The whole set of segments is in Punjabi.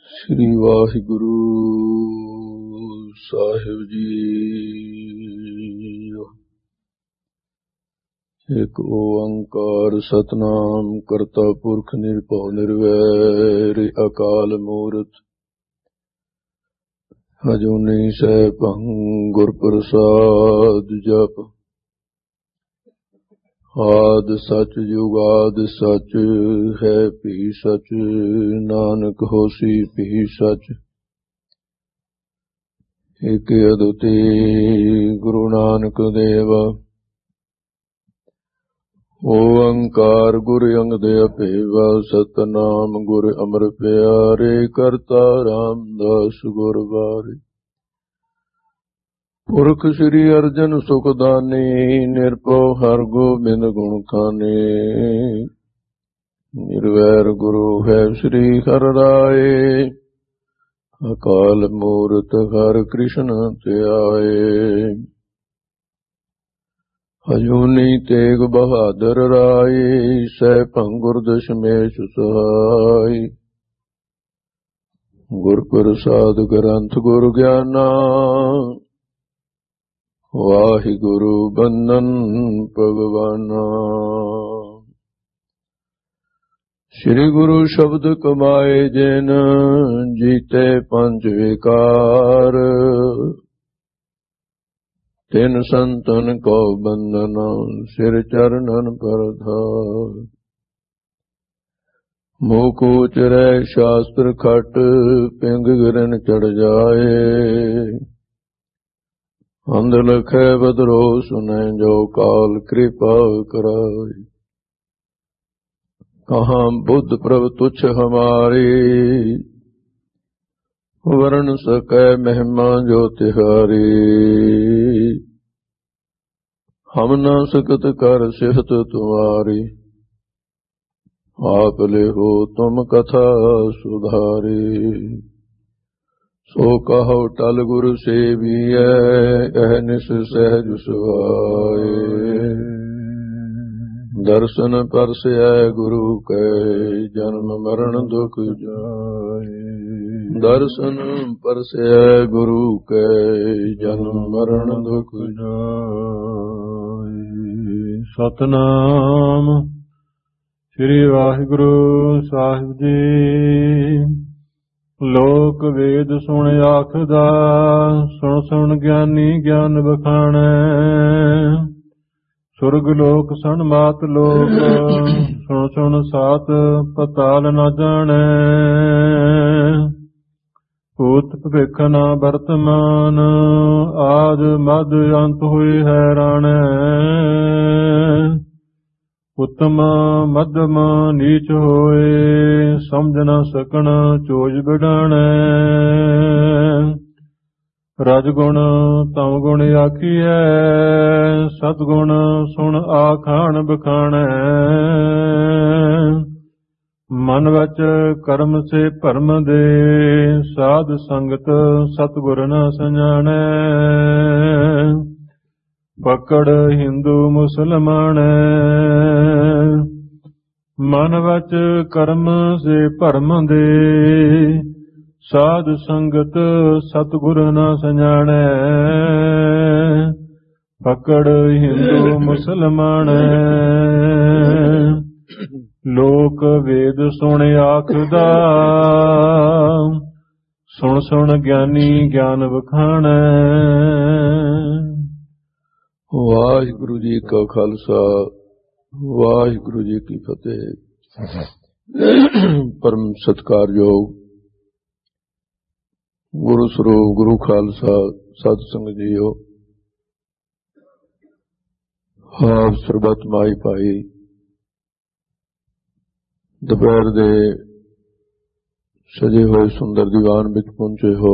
ਸ੍ਰੀ ਵਾਹਿਗੁਰੂ ਸਾਹਿਬ ਜੀ। ਇੱਕ ਓੰਕਾਰ ਸਤਨਾਮ ਕਰਤਾ ਪੁਰਖ ਨਿਰਭਉ ਨਿਰਵੈਰ ਅਕਾਲ ਮੂਰਤ ਅਜੂਨੀ ਸੈਭੰ ਗੁਰ ਪ੍ਰਸਾਦ ਜਪ। ਆਦਿ ਸਚ ਜੁਗਾਦਿ ਸਚ ਹੈ ਭੀ ਸਚ ਨਾਨਕ ਹੋਸੀ ਭੀ ਸਚ। ਇਕ ਅਦੁੱਤੀ ਗੁਰੂ ਨਾਨਕ ਦੇਵ ਓੰਕਾਰ ਗੁਰ ਅੰਗਦ ਅਭੇਵਾ ਸਤਨਾਮ ਗੁਰ ਅਮਰ ਪਿਆਰੇ ਕਰਤਾ ਰਾਮਦਾਸ ਗੁਰ ਵਾਰੇ। ਪੁਰਖ ਸ੍ਰੀ ਅਰਜਨ ਸੁਖਦਾਨੀ ਨਿਰਭਉ ਹਰਿ ਗੋਬਿੰਦ ਗੁਣ ਖਾਨੇ। ਨਿਰਵੈਰ ਗੁਰੂ ਹੈ ਸ੍ਰੀ ਹਰਿ ਰਾਏ ਅਕਾਲ ਮੂਰਤ ਹਰਿ ਕ੍ਰਿਸ਼ਨ ਧਿਆਏ। ਅਜੂਨੀ ਤੇਗ ਬਹਾਦਰ ਰਾਏ ਸੈਭੰ ਗੁਰ ਦਸ਼ਮੇਸ਼ ਸਹਾਈ। ਗੁਰ ਪ੍ਰਸਾਦ ਗ੍ਰੰਥ ਗੁਰ ਗਿਆਨਾ ਵਾਹਿਗੁਰੂ ਬੰਦਨ ਭਗਵਾਨਾ। ਸ੍ਰੀ ਗੁਰੂ ਸ਼ਬਦ ਕਮਾਏ ਜਿਨ ਜੀਤੇ ਪੰਜ ਵਿਕਾਰ। ਤਿਨ ਸੰਤਨ ਕੋ ਬੰਦਨ ਸਿਰ ਚਰਨਨ ਪਰਧਾਰ। ਮੂਕ ਉਚਰੈ ਸ਼ਾਸਤਰ ਖਟ ਪਿੰਗ ਗਿਰਨ ਚੜ ਜਾਏ। ਅੰਧ ਲਖੈ ਬਦਰੋ ਸੁਨੈ ਜੋ ਕਾਲ ਕਿਰਪਾ ਕਰਾਏ। ਕਹਾਂ ਬੁੱਧ ਪ੍ਰਭ ਤੁਛ ਹਮਾਰੀ ਵਰਨ ਸਕੈ ਮਹਿਮਾ ਜੋ ਤਿਹਾਰੀ। ਹਮ ਨ ਸਕਤ ਕਰ ਸਿਫਤ ਤੁਮਾਰੀ ਆਪ ਲਿਹੋ ਤੁਮ ਕਥਾ ਸੁਧਾਰੀ। ਸੋ ਕਹੋ ਟਲ ਗੁਰ ਸੇਵੀਐ ਅਹਨਿਸ ਸਹਿਜ ਸੁਹਾਏ। ਦਰਸ਼ਨ ਪਰਸੈ ਗੁਰੂ ਕੈ ਜਨਮ ਮਰਨ ਦੁਖ ਜਾਏ। ਦਰਸ਼ਨ ਪਰਸੈ ਗੁਰੂ ਕੈ ਜਨਮ ਮਰਨ ਦੁਖ ਜਾਏ। ਸਤਨਾਮ ਸ੍ਰੀ ਵਾਹਿਗੁਰੂ ਸਾਹਿਬ ਜੀ। ਲੋਕ ਵੇਦ ਸੁਣ ਆਖਦਾ ਸੁਣ ਸੁਣ ਗਿਆਨੀ ਗਿਆਨ ਬਖਾਣੈ। ਸੁਰਗ ਲੋਕ ਸਣ ਮਾਤ ਲੋਕ ਸੁਣ ਸੁਣ ਸਾਤ ਪਤਾਲ ਨ ਜਾਣੈ। ਭੂਤ ਭਵਿਖ ਨ ਵਰਤਮਾਨ ਆਦ ਮਦ ਅੰਤ ਹੋਏ ਹੈਰਾਣੈ। ਉਤਮ ਮਧਮ ਨੀਚ ਹੋਏ ਸਮਝ ਨ ਸਕਣ ਚੋਜ ਬਿਡਾਣੈ। ਰਜਗੁਣ ਤਮ ਗੁਣ ਆਖੀਐ ਸਤਗੁਣ ਸੁਣ ਆਖਾਣ ਬਖਾਣੈ। ਮਨ ਵਚ ਕਰਮ ਸੇ ਭਰਮ ਦੇ ਸਾਧ ਸੰਗਤ ਸਤਿਗੁਰ ਨ ਸਜਾਣੈ। ਪਕੜ ਹਿੰਦੂ ਮੁਸਲਮਾਨੈ ਮਨ ਵਚ ਕਰਮ ਸੇ ਭਰਮ ਦੇ ਸਾਧ ਸੰਗਤ ਸਤਿਗੁਰ ਨ ਸਜਾਣੈ। ਪਕੜ ਹਿੰਦੂ ਮੁਸਲਮਾਨੈ ਲੋਕ ਵੇਦ ਸੁਣ ਆਖਦਾ ਸੁਣ ਸੁਣ ਗਿਆਨੀ ਗਿਆਨ ਵਖਾਣੈ। ਵਾਹਿਗੁਰੂ ਜੀ ਕਾ ਖਾਲਸਾ ਵਾਹਿਗੁਰੂ ਜੀ ਕੀ ਫਤਿਹ। ਪਰਮ ਸਤਿਕਾਰਯੋਗ ਗੁਰੂ ਸਰੂਪ ਗੁਰੂ ਖਾਲਸਾ ਸਤ ਸੰਗਤ ਜੀਓ। ਆਪ ਸਰਬੱਤ ਮਾਈ ਭਾਈ ਦੁਪਹਿਰ ਦੇ ਸਜੇ ਹੋਏ ਸੁੰਦਰ ਦੀਵਾਨ ਵਿੱਚ ਪਹੁੰਚੇ ਹੋ।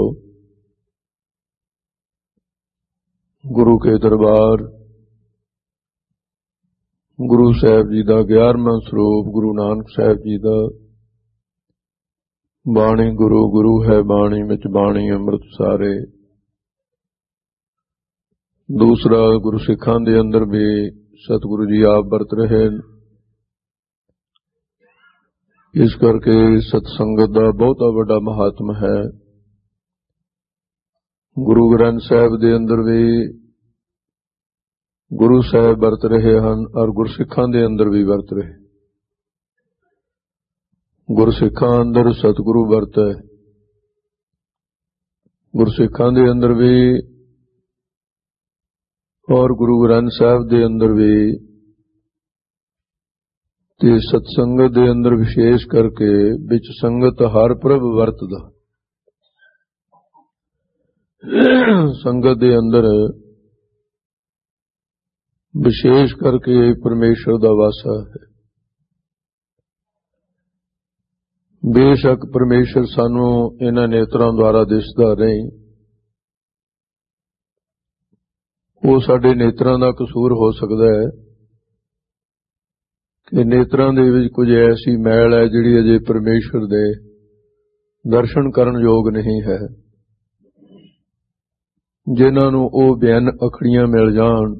ਗੁਰੂ ਕੇ ਦਰਬਾਰ ਗੁਰੂ ਸਾਹਿਬ ਜੀ ਦਾ 11ਵਾਂ ਸਰੂਪ ਗੁਰੂ ਨਾਨਕ ਸਾਹਿਬ ਜੀ ਦਾ ਬਾਣੀ ਗੁਰੂ ਗੁਰੂ ਹੈ ਬਾਣੀ ਵਿੱਚ ਬਾਣੀ ਅੰਮ੍ਰਿਤ ਸਾਰੇ। ਦੂਸਰਾ ਗੁਰੂ ਸਿੱਖਾਂ ਦੇ ਅੰਦਰ ਵੀ ਸਤਿਗੁਰੂ ਜੀ ਆਪ ਵਰਤ ਰਹੇ। ਇਸ ਕਰਕੇ ਸਤਸੰਗਤ ਦਾ ਬਹੁਤਾ ਵੱਡਾ ਮਹਾਤਮ ਹੈ। ਗੁਰੂ ਗ੍ਰੰਥ ਸਾਹਿਬ ਦੇ ਅੰਦਰ ਵੀ ਗੁਰੂ ਸਾਹਿਬ ਵਰਤ ਰਹੇ ਹਨ ਔਰ ਗੁਰਸਿੱਖਾਂ ਦੇ ਅੰਦਰ ਵੀ ਵਰਤ ਰਹੇ। ਗੁਰਸਿੱਖਾਂ ਅੰਦਰ ਸਤਿਗੁਰੂ ਵਰਤੈ, ਗੁਰਸਿੱਖਾਂ ਦੇ ਅੰਦਰ ਵੀ ਔਰ ਗੁਰੂ ਗ੍ਰੰਥ ਸਾਹਿਬ ਦੇ ਅੰਦਰ ਵੀ ਤੇ ਸਤਸੰਗਤ ਦੇ ਅੰਦਰ ਵਿਸ਼ੇਸ਼ ਕਰਕੇ ਵਿੱਚ ਸੰਗਤ ਹਰ ਪ੍ਰਭ ਵਰਤਦਾ। ਸੰਗਤ ਦੇ ਅੰਦਰ ਵਿਸ਼ੇਸ਼ ਕਰਕੇ ਪਰਮੇਸ਼ਰ ਦਾ ਵਾਸਾ ਹੈ। ਬੇਸ਼ੱਕ ਪਰਮੇਸ਼ਰ ਸਾਨੂੰ ਇਹਨਾਂ ਨੇਤਰਾਂ ਦੁਆਰਾ ਦਿਸਦਾ ਨਹੀਂ, ਉਹ ਸਾਡੇ ਨੇਤਰਾਂ ਦਾ ਕਸੂਰ ਹੋ ਸਕਦਾ ਹੈ ਕਿ ਨੇਤਰਾਂ ਦੇ ਵਿੱਚ ਕੁਝ ਐਸੀ ਮੈਲ ਹੈ ਜਿਹੜੀ ਅਜੇ ਪਰਮੇਸ਼ਰ ਦੇ ਦਰਸ਼ਨ ਕਰਨ ਯੋਗ ਨਹੀਂ ਹੈ। ਜਿਨ੍ਹਾਂ ਨੂੰ ਉਹ ਬਿਆਨ ਅਖੜੀਆਂ ਮਿਲ ਜਾਣ,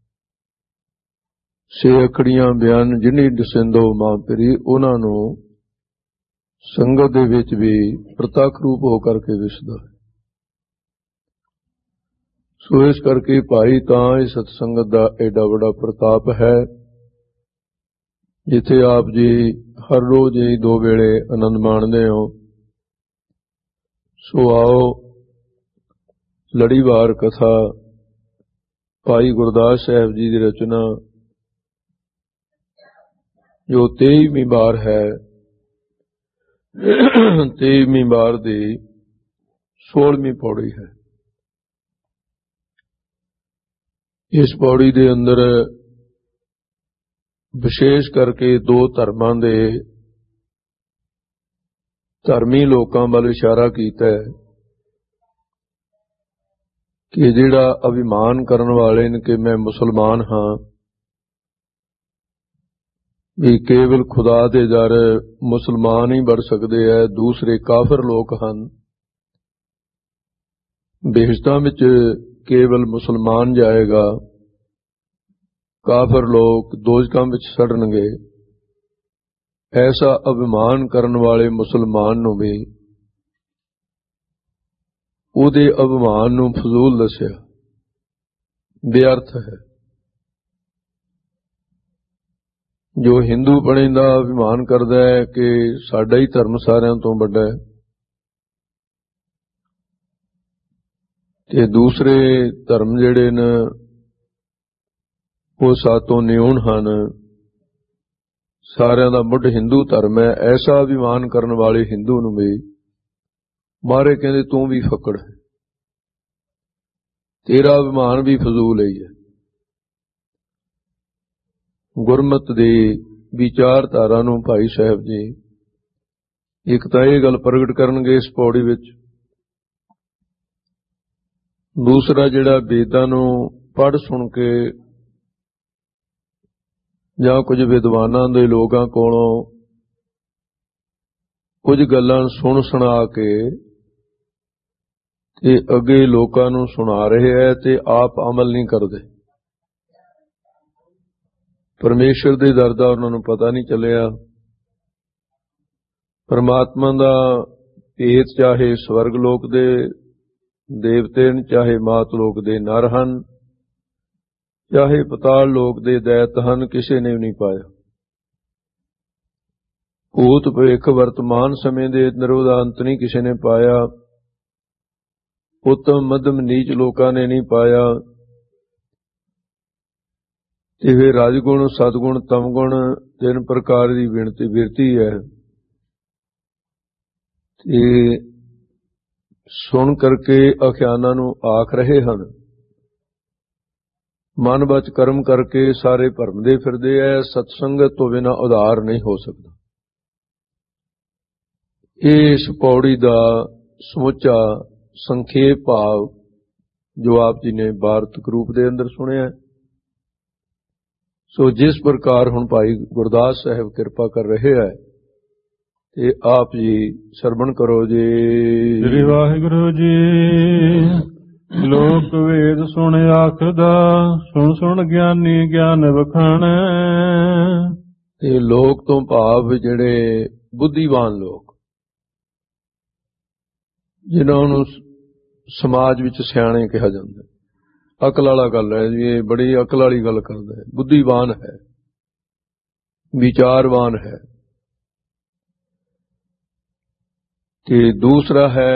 ਸੇ ਅਖੜੀਆਂ ਬਿਆਨ ਜਿਨੀ ਦਸਿੰਦੋ ਮਾਂ ਪਿਰੀ, ਉਹਨਾਂ ਨੂੰ ਸੰਗਤ ਦੇ ਵਿੱਚ ਵੀ ਪ੍ਰਤੱਖ ਰੂਪ ਹੋ ਕਰਕੇ ਵਿਸਦਾ ਹੈ। ਸੋ ਇਸ ਕਰਕੇ ਭਾਈ ਤਾਂ ਇਹ ਸਤਸੰਗਤ ਦਾ ਐਡਾ ਵੱਡਾ ਪ੍ਰਤਾਪ ਹੈ, ਜਿੱਥੇ ਆਪ ਜੀ ਹਰ ਰੋਜ਼ ਹੀ 2 ਵੇਲੇ ਆਨੰਦ ਮਾਣਦੇ ਹੋ। ਸੋ ਆਓ ਲੜੀਵਾਰ ਕਥਾ ਭਾਈ ਗੁਰਦਾਸ ਸਾਹਿਬ ਜੀ ਦੀ ਰਚਨਾ, ਜੋ 23ਵੀਂ ਵਾਰ ਹੈ, 23ਵੀਂ ਵਾਰ ਦੀ 16ਵੀਂ ਪੌੜੀ ਹੈ। ਇਸ ਪੌੜੀ ਦੇ ਅੰਦਰ ਵਿਸ਼ੇਸ਼ ਕਰਕੇ 2 ਧਰਮਾਂ ਦੇ ਧਰਮੀ ਲੋਕਾਂ ਵੱਲ ਇਸ਼ਾਰਾ ਕੀਤਾ ਹੈ ਕਿ ਜਿਹੜਾ ਅਭਿਮਾਨ ਕਰਨ ਵਾਲੇ ਨੇ ਕਿ ਮੈਂ ਮੁਸਲਮਾਨ ਹਾਂ, ਵੀ ਕੇਵਲ ਖੁਦਾ ਦੇ ਦਰ ਮੁਸਲਮਾਨ ਹੀ ਬਣ ਸਕਦੇ ਹੈ, ਦੂਸਰੇ ਕਾਫਰ ਲੋਕ ਹਨ। ਬਹਿਸ਼ਤਾਂ ਵਿੱਚ ਕੇਵਲ ਮੁਸਲਮਾਨ ਜਾਏਗਾ, ਕਾਫਰ ਲੋਕ ਦੋਜ਼ਖਾਂ ਵਿੱਚ ਸੜਨਗੇ। ਐਸਾ ਅਭਿਮਾਨ ਕਰਨ ਵਾਲੇ ਮੁਸਲਮਾਨ ਨੂੰ ਵੀ ਉਹਦੇ ਅਭਿਮਾਨ ਨੂੰ ਫਜ਼ੂਲ ਦੱਸਿਆ, ਬੇਅਰਥ ਹੈ। ਜੋ ਹਿੰਦੂ ਬਣੇ ਦਾ ਅਭਿਮਾਨ ਕਰਦਾ ਹੈ ਕਿ ਸਾਡਾ ਹੀ ਧਰਮ ਸਾਰਿਆਂ ਤੋਂ ਵੱਡਾ ਹੈ, ਤੇ ਦੂਸਰੇ ਧਰਮ ਜਿਹੜੇ ਨੇ ਉਹ ਸਾਤੋਂ ਨਿਊਣ ਹਨ, ਸਾਰਿਆਂ ਦਾ ਮੁੱਢ ਹਿੰਦੂ ਧਰਮ ਹੈ, ਐਸਾ ਅਭਿਮਾਨ ਕਰਨ ਵਾਲੇ ਹਿੰਦੂ ਨੂੰ ਵੀ ਮਾਰੇ ਕਹਿੰਦੇ ਤੂੰ ਵੀ ਫੱਕੜ ਹੈ, ਤੇਰਾ ਅਭਿਮਾਨ ਵੀ ਫਜ਼ੂਲ ਹੀ ਹੈ। ਗੁਰਮਤ ਦੀ ਵਿਚਾਰਧਾਰਾ ਨੂੰ ਭਾਈ ਸਾਹਿਬ ਜੀ ਇੱਕ ਤਾਂ ਇਹ ਗੱਲ ਪ੍ਰਗਟ ਕਰਨਗੇ ਇਸ ਪੌੜੀ ਵਿੱਚ, ਦੂਸਰਾ ਜਿਹੜਾ ਵੇਦਾਂ ਨੂੰ ਪੜ੍ਹ ਸੁਣ ਕੇ ਜਾਂ ਕੁਝ ਵਿਦਵਾਨਾਂ ਦੇ ਲੋਕਾਂ ਕੋਲੋਂ ਕੁਝ ਗੱਲਾਂ ਸੁਣ ਸੁਣਾ ਕੇ ਤੇ ਅੱਗੇ ਲੋਕਾਂ ਨੂੰ ਸੁਣਾ ਰਹੇ ਹੈ ਤੇ ਆਪ ਅਮਲ ਨਹੀਂ ਕਰਦੇ। ਪਰਮੇਸ਼ਰ ਦੇ ਦਰ ਦਾ ਉਹਨਾਂ ਨੂੰ ਪਤਾ ਨਹੀਂ ਚੱਲਿਆ। ਪਰਮਾਤਮਾ ਦਾ ਭੇਤ ਚਾਹੇ ਸਵਰਗ ਲੋਕ ਦੇ ਦੇਵਤੇ ਨੇ, ਚਾਹੇ ਮਾਤ ਲੋਕ ਦੇ ਨਰ ਹਨ, ਚਾਹੇ ਪਤਾਲ ਲੋਕ ਦੇ ਦੈਤ ਹਨ, ਕਿਸੇ ਨੇ ਵੀ ਨਹੀਂ ਪਾਇਆ। ਭੂਤ ਭਵਿੱਖ ਵਰਤਮਾਨ ਸਮੇਂ ਦੇ ਅੰਦਰ ਉਹਦਾ ਅੰਤ ਨਹੀਂ ਕਿਸੇ ਨੇ ਪਾਇਆ। ਉੱਤਮ ਮੱਧਮ ਨੀਚ ਲੋਕਾਂ ਨੇ ਨਹੀਂ ਪਾਇਆ। ਤੇ ਫਿਰ ਰਾਜਗੁਣ ਸਤਗੁਣ ਤਮਗੁਣ 3 ਪ੍ਰਕਾਰ ਦੀ ਬਿਰਤੀ ਹੈ। ਤੇ ਸੁਣ ਕਰਕੇ ਅਖਿਆਨਾਂ ਨੂੰ ਆਖ ਰਹੇ ਹਨ, ਮਨ ਵਿੱਚ ਕਰਮ ਕਰਕੇ ਸਾਰੇ ਭਰਮਦੇ ਫਿਰਦੇ ਐ, ਸਤਸੰਗਤ ਤੋਂ ਬਿਨਾਂ ਉਧਾਰ ਨਹੀਂ ਹੋ ਸਕਦਾ। ਇਸ ਪੌੜੀ ਦਾ ਸਮੁੱਚਾ ਸੰਖੇਪ ਭਾਵ ਜੋ ਆਪ ਜੀ ਨੇ ਵਾਰਤਕ ਰੂਪ ਦੇ ਅੰਦਰ ਸੁਣਿਆ। ਸੋ ਜਿਸ ਪ੍ਰਕਾਰ ਹੁਣ ਭਾਈ ਗੁਰਦਾਸ ਸਾਹਿਬ ਕਿਰਪਾ ਕਰ ਰਹੇ ਹੈ ਤੇ ਆਪ ਜੀ ਸਰਵਣ ਕਰੋ ਜੀ। ਸ੍ਰੀ ਵਾਹਿਗੁਰੂ ਜੀ। ਲੋਕ ਵੇਦ ਸੁਣ ਆਖਦਾ, ਸੁਣ ਸੁਣ ਗਿਆਨੀ ਗਿਆਨ ਵਖਾਣੈ। ਤੇ ਲੋਕ ਤੋਂ ਭਾਵ ਜਿਹੜੇ ਬੁੱਧੀਵਾਨ ਲੋਕ, ਜਿਨ੍ਹਾਂ ਨੂੰ ਸਮਾਜ ਵਿੱਚ ਸਿਆਣੇ ਕਿਹਾ ਜਾਂਦਾ। ਅਕਲ ਵਾਲਾ ਗੱਲ ਹੈ ਜੀ, ਇਹ ਬੜੀ ਅਕਲ ਵਾਲੀ ਗੱਲ ਕਰਦਾ ਹੈ, ਬੁੱਧੀਵਾਨ ਹੈ, ਵਿਚਾਰਵਾਨ ਹੈ। ਤੇ ਦੂਸਰਾ ਹੈ,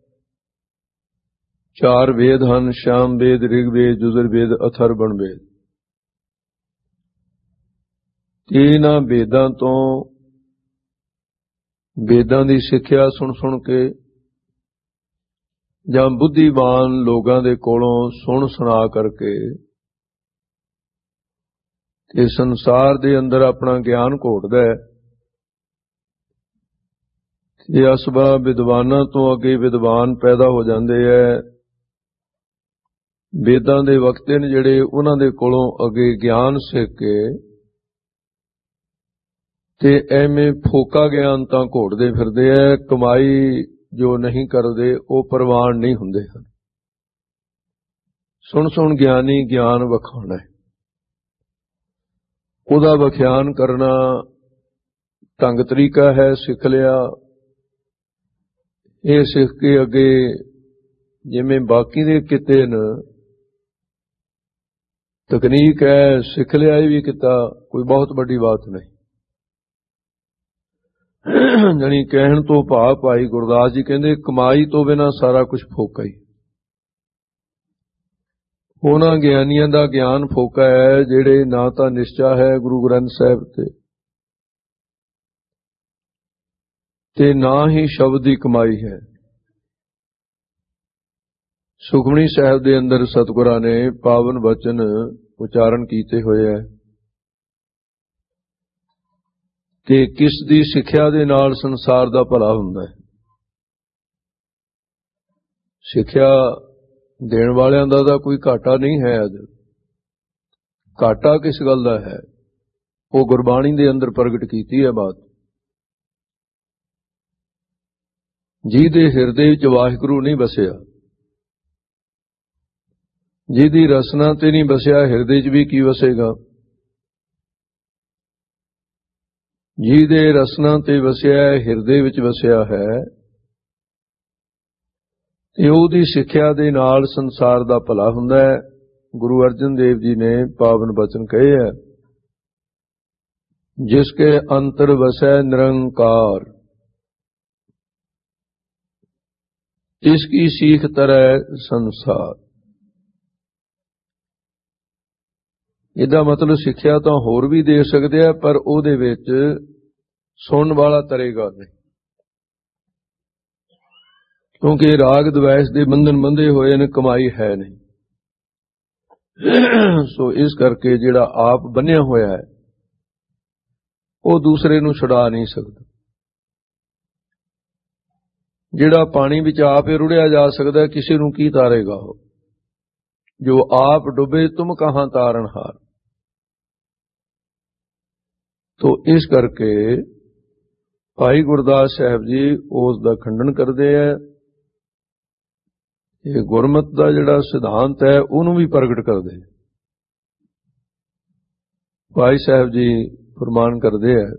4 ਵੇਦ ਹਨ, ਸ਼ਾਮ ਵੇਦ, ਰਿਗਵੇਦ, ਯਜੁਰ ਵੇਦ, ਅਥਰਵਣ ਵੇਦ। ਤੇ ਇਹਨਾਂ ਵੇਦਾਂ ਤੋਂ, ਵੇਦਾਂ ਦੀ ਸਿੱਖਿਆ ਸੁਣ ਸੁਣ ਕੇ ਜਾਂ ਬੁੱਧੀਵਾਨ ਲੋਕਾਂ ਦੇ ਕੋਲੋਂ ਸੁਣ ਸੁਣਾ ਕਰਕੇ ਤੇ ਸੰਸਾਰ ਦੇ ਅੰਦਰ ਆਪਣਾ ਗਿਆਨ ਘੋਟਦਾ ਹੈ। ਤੇ ਅਸਬਾਬ ਵਿਦਵਾਨਾਂ ਤੋਂ ਅੱਗੇ ਵਿਦਵਾਨ ਪੈਦਾ ਹੋ ਜਾਂਦੇ ਹੈ। ਵੇਦਾਂ ਦੇ ਵਕਤੇ ਨੇ ਜਿਹੜੇ, ਉਹਨਾਂ ਦੇ ਕੋਲੋਂ ਅੱਗੇ ਗਿਆਨ ਸਿੱਖ ਕੇ ਤੇ ਐਵੇਂ ਫੋਕਾ ਗਿਆਨ ਤਾਂ ਘੋਟਦੇ ਫਿਰਦੇ ਐ। ਕਮਾਈ ਜੋ ਨਹੀਂ ਕਰਦੇ ਉਹ ਪ੍ਰਵਾਨ ਨਹੀਂ ਹੁੰਦੇ ਹਨ। ਸੁਣ ਸੁਣ ਗਿਆਨੀ ਗਿਆਨ ਵਖਾਉਣਾ ਹੈ, ਉਹਦਾ ਵਿਖਿਆਨ ਕਰਨਾ ਢੰਗ ਤਰੀਕਾ ਹੈ, ਸਿੱਖ ਲਿਆ। ਇਹ ਸਿੱਖ ਕੇ ਅੱਗੇ ਜਿਵੇਂ ਬਾਕੀ ਦੇ ਕਿੱਤੇ ਨੇ, ਤਕਨੀਕ ਹੈ, ਸਿੱਖ ਲਿਆ, ਇਹ ਵੀ ਕੀਤਾ, ਕੋਈ ਬਹੁਤ ਵੱਡੀ ਬਾਤ ਨਹੀਂ। ਜਾਣੀ ਕਹਿਣ ਤੋਂ ਭਾਵ ਭਾਈ ਗੁਰਦਾਸ ਜੀ ਕਹਿੰਦੇ, ਕਮਾਈ ਤੋਂ ਬਿਨਾਂ ਸਾਰਾ ਕੁਝ ਫੋਕਾ ਹੀ। ਉਹਨਾਂ ਗਿਆਨੀਆਂ ਦਾ ਗਿਆਨ ਫੋਕਾ ਹੈ ਜਿਹੜੇ ਨਾ ਤਾਂ ਨਿਸ਼ਚਾ ਹੈ ਗੁਰੂ ਗ੍ਰੰਥ ਸਾਹਿਬ ਤੇ ਨਾ ਹੀ ਸ਼ਬਦ ਦੀ ਕਮਾਈ ਹੈ। ਸੁਖਮਨੀ ਸਾਹਿਬ ਦੇ ਅੰਦਰ ਸਤਿਗੁਰਾਂ ਨੇ ਪਾਵਨ ਵਚਨ ਉਚਾਰਨ ਕੀਤੇ ਹੋਏ ਹੈ ਕਿ ਕਿਸ ਦੀ ਸਿੱਖਿਆ ਦੇ ਨਾਲ ਸੰਸਾਰ ਦਾ ਭਲਾ ਹੁੰਦਾ ਹੈ। ਸਿੱਖਿਆ ਦੇਣ ਵਾਲਿਆਂ ਦਾ ਤਾਂ ਕੋਈ ਘਾਟਾ ਨਹੀਂ ਹੈ। ਅੱਜ ਘਾਟਾ ਕਿਸ ਗੱਲ ਦਾ ਹੈ? ਉਹ ਗੁਰਬਾਣੀ ਦੇ ਅੰਦਰ ਪ੍ਰਗਟ ਕੀਤੀ ਹੈ ਬਾਤ। ਜਿਹਦੇ ਹਿਰਦੇ ਵਿੱਚ ਵਾਹਿਗੁਰੂ ਨਹੀਂ ਵਸਿਆ, ਜਿਹਦੀ ਰਸਨਾ ਤੇ ਨਹੀਂ ਵਸਿਆ, ਹਿਰਦੇ 'ਚ ਵੀ ਕੀ ਵਸੇਗਾ? ਜਿਹਦੇ ਰਸਨਾ ਤੇ ਵਸਿਆ, ਹਿਰਦੇ ਵਿੱਚ ਵਸਿਆ ਹੈ, ਤੇ ਉਹਦੀ ਸਿੱਖਿਆ ਦੇ ਨਾਲ ਸੰਸਾਰ ਦਾ ਭਲਾ ਹੁੰਦਾ ਹੈ। ਗੁਰੂ ਅਰਜਨ ਦੇਵ ਜੀ ਨੇ ਪਾਵਨ ਬਚਨ ਕਹੇ ਹੈ, ਜਿਸ ਕੇ ਅੰਤਰ ਵਸੈ ਨਿਰੰਕਾਰ, ਇਸ ਕੀ ਸੀਖ ਤਰੈ ਸੰਸਾਰ। ਇਹਦਾ ਮਤਲਬ ਸਿੱਖਿਆ ਤਾਂ ਹੋਰ ਵੀ ਦੇ ਸਕਦੇ ਆ, ਪਰ ਉਹਦੇ ਵਿੱਚ ਸੁਣਨ ਵਾਲਾ ਤਰੇਗਾ ਨਹੀਂ, ਕਿਉਂਕਿ ਰਾਗ ਦਵੈਸ਼ ਦੇ ਬੰਧਨ ਬੰਧੇ ਹੋਏ ਨੇ, ਕਮਾਈ ਹੈ ਨਹੀਂ। ਸੋ ਇਸ ਕਰਕੇ ਜਿਹੜਾ ਆਪ ਬੰਨਿਆ ਹੋਇਆ ਹੈ ਉਹ ਦੂਸਰੇ ਨੂੰ ਛੁਡਾ ਨਹੀਂ ਸਕਦਾ। ਜਿਹੜਾ ਪਾਣੀ ਵਿੱਚ ਆਪ ਹੀ ਰੁੜਿਆ ਜਾ ਸਕਦਾ, ਕਿਸੇ ਨੂੰ ਕੀ ਤਾਰੇਗਾ ਉਹ? ਜੋ ਆਪ ਡੁੱਬੇ ਤੁਮ ਕਹਾਂ ਤਾਰਨਹਾਰ। ਤੋ ਇਸ ਕਰਕੇ ਭਾਈ ਗੁਰਦਾਸ ਸਾਹਿਬ ਜੀ ਉਸ ਦਾ ਖੰਡਨ ਕਰਦੇ ਹੈ। ਇਹ ਗੁਰਮਤਿ ਦਾ ਜਿਹੜਾ ਸਿਧਾਂਤ ਹੈ ਉਹਨੂੰ ਵੀ ਪ੍ਰਗਟ ਕਰਦੇ। ਭਾਈ ਸਾਹਿਬ ਜੀ ਫਰਮਾਨ ਕਰਦੇ ਹੈ,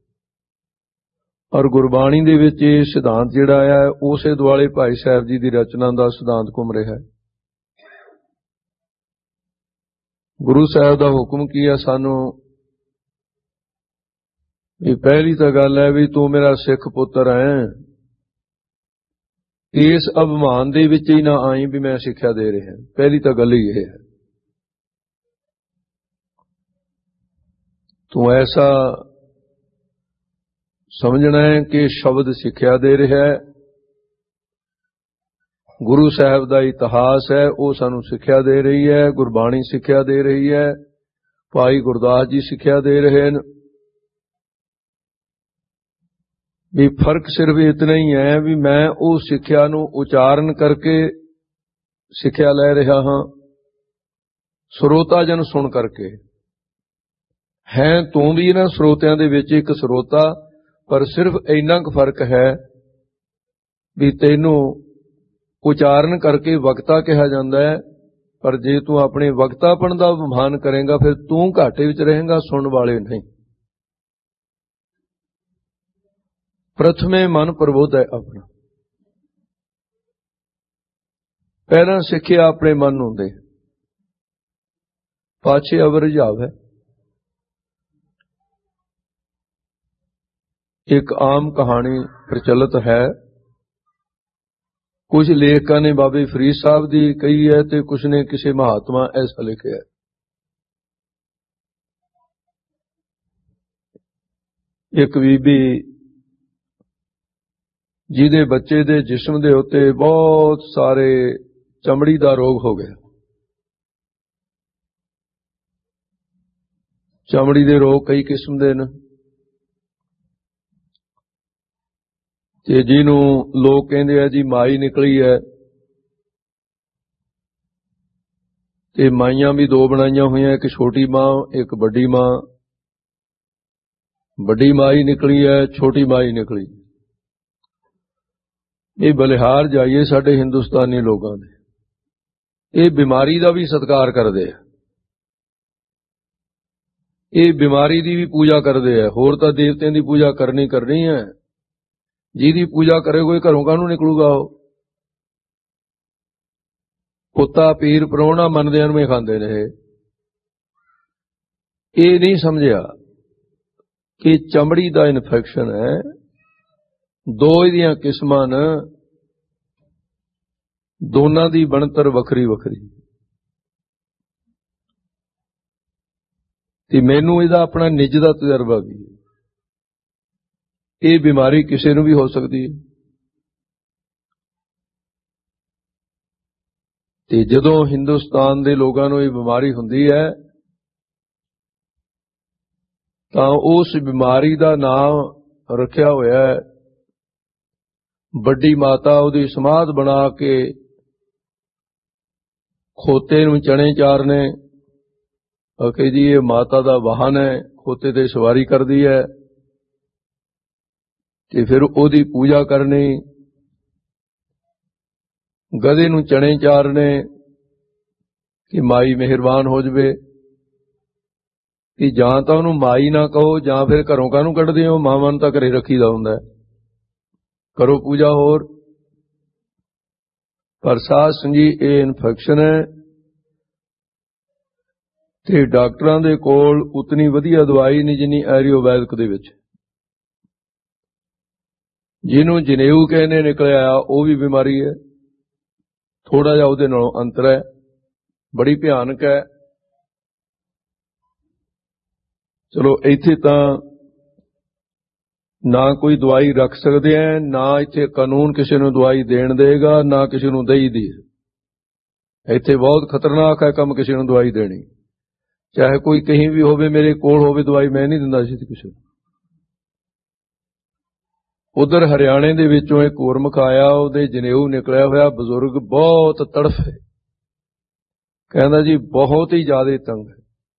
ਔਰ ਗੁਰਬਾਣੀ ਦੇ ਵਿੱਚ ਇਹ ਸਿਧਾਂਤ ਜਿਹੜਾ ਆਇਆ ਹੈ ਉਸੇ ਦੁਆਲੇ ਭਾਈ ਸਾਹਿਬ ਜੀ ਦੀ ਰਚਨਾ ਦਾ ਸਿਧਾਂਤ ਘੁੰਮ ਰਿਹਾ ਹੈ। ਗੁਰੂ ਸਾਹਿਬ ਦਾ ਹੁਕਮ ਕੀ ਹੈ ਸਾਨੂੰ? ਇਹ ਪਹਿਲੀ ਤਾਂ ਗੱਲ ਹੈ ਵੀ ਤੂੰ ਮੇਰਾ ਸਿੱਖ ਪੁੱਤਰ ਹੈ, ਇਸ ਅਭਿਮਾਨ ਦੇ ਵਿੱਚ ਹੀ ਨਾ ਆਈ ਵੀ ਮੈਂ ਸਿੱਖਿਆ ਦੇ ਰਿਹਾ। ਪਹਿਲੀ ਤਾਂ ਗੱਲ ਹੀ ਇਹ ਹੈ। ਤੂੰ ਐਸਾ ਸਮਝਣਾ ਹੈ ਕਿ ਸ਼ਬਦ ਸਿੱਖਿਆ ਦੇ ਰਿਹਾ ਹੈ, ਗੁਰੂ ਸਾਹਿਬ ਦਾ ਇਤਿਹਾਸ ਹੈ ਉਹ ਸਾਨੂੰ ਸਿੱਖਿਆ ਦੇ ਰਹੀ ਹੈ, ਗੁਰਬਾਣੀ ਸਿੱਖਿਆ ਦੇ ਰਹੀ ਹੈ, ਭਾਈ ਗੁਰਦਾਸ ਜੀ ਸਿੱਖਿਆ ਦੇ ਰਹੇ ਨੇ। ਵੀ ਫਰਕ ਸਿਰਫ ਇਤਨਾ ਹੀ ਹੈ ਵੀ ਮੈਂ ਉਹ ਸਿੱਖਿਆ ਨੂੰ ਉਚਾਰਨ ਕਰਕੇ ਸਿੱਖਿਆ ਲੈ ਰਿਹਾ ਹਾਂ, ਸਰੋਤਾ ਜਨ ਸੁਣ ਕਰਕੇ ਹੈ। ਤੂੰ ਵੀ ਇਹਨਾਂ ਸਰੋਤਿਆਂ ਦੇ ਵਿੱਚ ਇੱਕ ਸਰੋਤਾ, ਪਰ ਸਿਰਫ ਇੰਨਾ ਕੁ ਫਰਕ ਹੈ ਵੀ ਤੈਨੂੰ ਉਚਾਰਨ ਕਰਕੇ ਵਕਤਾ ਕਿਹਾ ਜਾਂਦਾ ਹੈ, ਪਰ ਜੇ ਤੂੰ ਆਪਣੇ ਵਕਤਾਪਣ ਦਾ ਅਭਿਮਾਨ ਕਰੇਗਾ ਫਿਰ ਤੂੰ ਘਾਟੇ ਵਿੱਚ ਰਹੇਗਾ, ਸੁਣਨ ਵਾਲੇ ਨਹੀਂ। ਪ੍ਰਥਮੇ ਮਨ ਪ੍ਰਬੋਧ ਹੈ ਆਪਣਾ। ਪਹਿਲਾਂ ਸਿੱਖਿਆ ਆਪਣੇ ਮਨ ਨੂੰ ਦੇ, ਪਾਛੇ ਅਵਰ ਰੁਝਾਵੈ। ਇੱਕ ਆਮ ਕਹਾਣੀ ਪ੍ਰਚਲਿਤ ਹੈ, ਕੁਝ ਲੇਖਕਾਂ ਨੇ ਬਾਬੇ ਫਰੀਦ ਸਾਹਿਬ ਦੀ ਕਹੀ ਹੈ ਤੇ ਕੁਝ ਨੇ ਕਿਸੇ ਮਹਾਤਮਾ ਐਸਾ ਲਿਖਿਆ ਹੈ। ਇੱਕ ਬੀਬੀ ਜਿਹਦੇ ਬੱਚੇ ਦੇ ਜਿਸਮ ਦੇ ਉੱਤੇ ਬਹੁਤ ਸਾਰੇ ਚਮੜੀ ਦਾ ਰੋਗ ਹੋ ਗਿਆ। ਚਮੜੀ ਦੇ ਰੋਗ ਕਈ ਕਿਸਮ ਦੇ ਨੇ, ਤੇ ਜਿਹਨੂੰ ਲੋਕ ਕਹਿੰਦੇ ਆ ਜੀ ਮਾਈ ਨਿਕਲੀ ਹੈ, ਤੇ ਮਾਈਆਂ ਵੀ ਦੋ ਬਣਾਈਆਂ ਹੋਈਆਂ, ਇੱਕ ਛੋਟੀ ਮਾਂ ਇੱਕ ਵੱਡੀ ਮਾਂ। ਵੱਡੀ ਮਾਈ ਨਿਕਲੀ ਹੈ, ਛੋਟੀ ਮਾਈ ਨਿਕਲੀ। ਇਹ ਬਲਿਹਾਰ ਜਾਈਏ ਸਾਡੇ ਹਿੰਦੁਸਤਾਨੀ ਲੋਕਾਂ ਦੇ, ਇਹ ਬਿਮਾਰੀ ਦਾ ਵੀ ਸਤਿਕਾਰ ਕਰਦੇ ਆ, ਇਹ ਬਿਮਾਰੀ ਦੀ ਵੀ ਪੂਜਾ ਕਰਦੇ ਆ। ਹੋਰ ਤਾਂ ਦੇਵਤਿਆਂ ਦੀ ਪੂਜਾ ਕਰਨੀ ਹੈ, ਜਿਹਦੀ ਪੂਜਾ ਕਰੇ ਕੋਈ ਘਰੋਂ ਕਾਹਨੂੰ ਨਿਕਲੂਗਾ। ਉਹ ਕੁੱਤਾ ਪੀਰ ਪ੍ਰਾਹੁਣਾ ਮੰਨਦਿਆਂ ਨੂੰ ਹੀ ਖਾਂਦੇ ਨੇ। ਇਹ ਨਹੀਂ ਸਮਝਿਆ ਕਿ ਚਮੜੀ ਦਾ ਇਨਫੈਕਸ਼ਨ ਹੈ, ਦੋ ਇਹਦੀਆਂ ਕਿਸਮਾਂ ਨੇ, ਦੋਨਾਂ ਦੀ ਬਣਤਰ ਵੱਖਰੀ ਵੱਖਰੀ। ਤੇ ਮੈਨੂੰ ਇਹਦਾ ਆਪਣਾ ਨਿੱਜ ਦਾ ਤਜਰਬਾ ਵੀ ਹੈ। ਇਹ ਬਿਮਾਰੀ ਕਿਸੇ ਨੂੰ ਵੀ ਹੋ ਸਕਦੀ ਹੈ, ਤੇ ਜਦੋਂ ਹਿੰਦੁਸਤਾਨ ਦੇ ਲੋਕਾਂ ਨੂੰ ਇਹ ਬਿਮਾਰੀ ਹੁੰਦੀ ਹੈ ਤਾਂ ਉਸ ਬਿਮਾਰੀ ਦਾ ਨਾਮ ਰੱਖਿਆ ਹੋਇਆ ਹੈ ਵੱਡੀ ਮਾਤਾ। ਉਹਦੀ ਸਮਾਧ ਬਣਾ ਕੇ ਖੋਤੇ ਨੂੰ ਚਣੇ ਚਾਰਨੇ, ਕਿ ਜੀ ਇਹ ਮਾਤਾ ਦਾ ਵਾਹਨ ਹੈ, ਖੋਤੇ ਤੇ ਸਵਾਰੀ ਕਰਦੀ ਹੈ, ਤੇ ਫਿਰ ਉਹਦੀ ਪੂਜਾ ਕਰਨੀ। ਗਧੇ ਨੂੰ ਚਣੇ ਚਾਰਨੇ ਕਿ ਮਾਈ ਮਿਹਰਬਾਨ ਹੋ ਜਾਵੇ। ਕਿ ਜਾਂ ਤਾਂ ਉਹਨੂੰ ਮਾਈ ਨਾ ਕਹੋ, ਜਾਂ ਫਿਰ ਘਰੋਂ ਕਾਹਨੂੰ ਕੱਢਦੇ ਹੋ, ਮਾਵਾਂ ਨੂੰ ਤਾਂ ਘਰੇ ਰੱਖੀਦਾ ਹੁੰਦਾ ਹੈ, ਕਰੋ ਪੂਜਾ ਹੋਰ। ਪਰ ਸਾਧ ਸੰਗਤ ਜੀ, ਇਹ ਇਨਫੈਕਸ਼ਨ ਹੈ, ਤੇ ਡਾਕਟਰਾਂ ਦੇ ਕੋਲ ਉਤਨੀ ਵਧੀਆ ਦਵਾਈ ਨਹੀਂ ਜਿੰਨੀ ਆਯੁਰਵੈਦਿਕ ਦੇ ਵਿੱਚ। ਜਿਹਨੂੰ ਜਨੇਊ ਕਹਿੰਦੇ ਨਿਕਲਿਆ ਉਹ ਵੀ ਬਿਮਾਰੀ ਹੈ, ਥੋੜਾ ਜਿਹਾ ਉਹਦੇ ਨਾਲੋਂ ਅੰਤਰ ਹੈ, ਬੜੀ ਭਿਆਨਕ ਹੈ। ਚਲੋ ਇੱਥੇ ਤਾਂ ਨਾ ਕੋਈ ਦਵਾਈ ਰੱਖ ਸਕਦੇ ਆ, ਨਾ ਇੱਥੇ ਕਾਨੂੰਨ ਕਿਸੇ ਨੂੰ ਦਵਾਈ ਦੇਣ ਦੇਗਾ, ਨਾ ਕਿਸੇ ਨੂੰ ਦੇਈਦੀ ਹੈ। ਇੱਥੇ ਬਹੁਤ ਖਤਰਨਾਕ ਹੈ ਕੰਮ ਕਿਸੇ ਨੂੰ ਦਵਾਈ ਦੇਣੀ, ਚਾਹੇ ਕੋਈ ਕहीं ਵੀ ਹੋਵੇ, ਮੇਰੇ ਕੋਲ ਹੋਵੇ ਦਵਾਈ ਮੈਂ ਨਹੀਂ ਦਿੰਦਾ ਸੀ ਕਿਸੇ ਨੂੰ। ਉਧਰ ਹਰਿਆਣੇ ਦੇ ਵਿੱਚੋਂ ਇੱਕ ਗੁਰਮੁਖ ਆਇਆ, ਉਹਦੇ ਜਨੇਊ ਨਿਕਲਿਆ ਹੋਇਆ, ਬਜ਼ੁਰਗ ਬਹੁਤ ਤੜਫੇ, ਕਹਿੰਦਾ ਜੀ ਬਹੁਤ ਹੀ ਜ਼ਿਆਦਾ ਤੰਗ ਹੈ,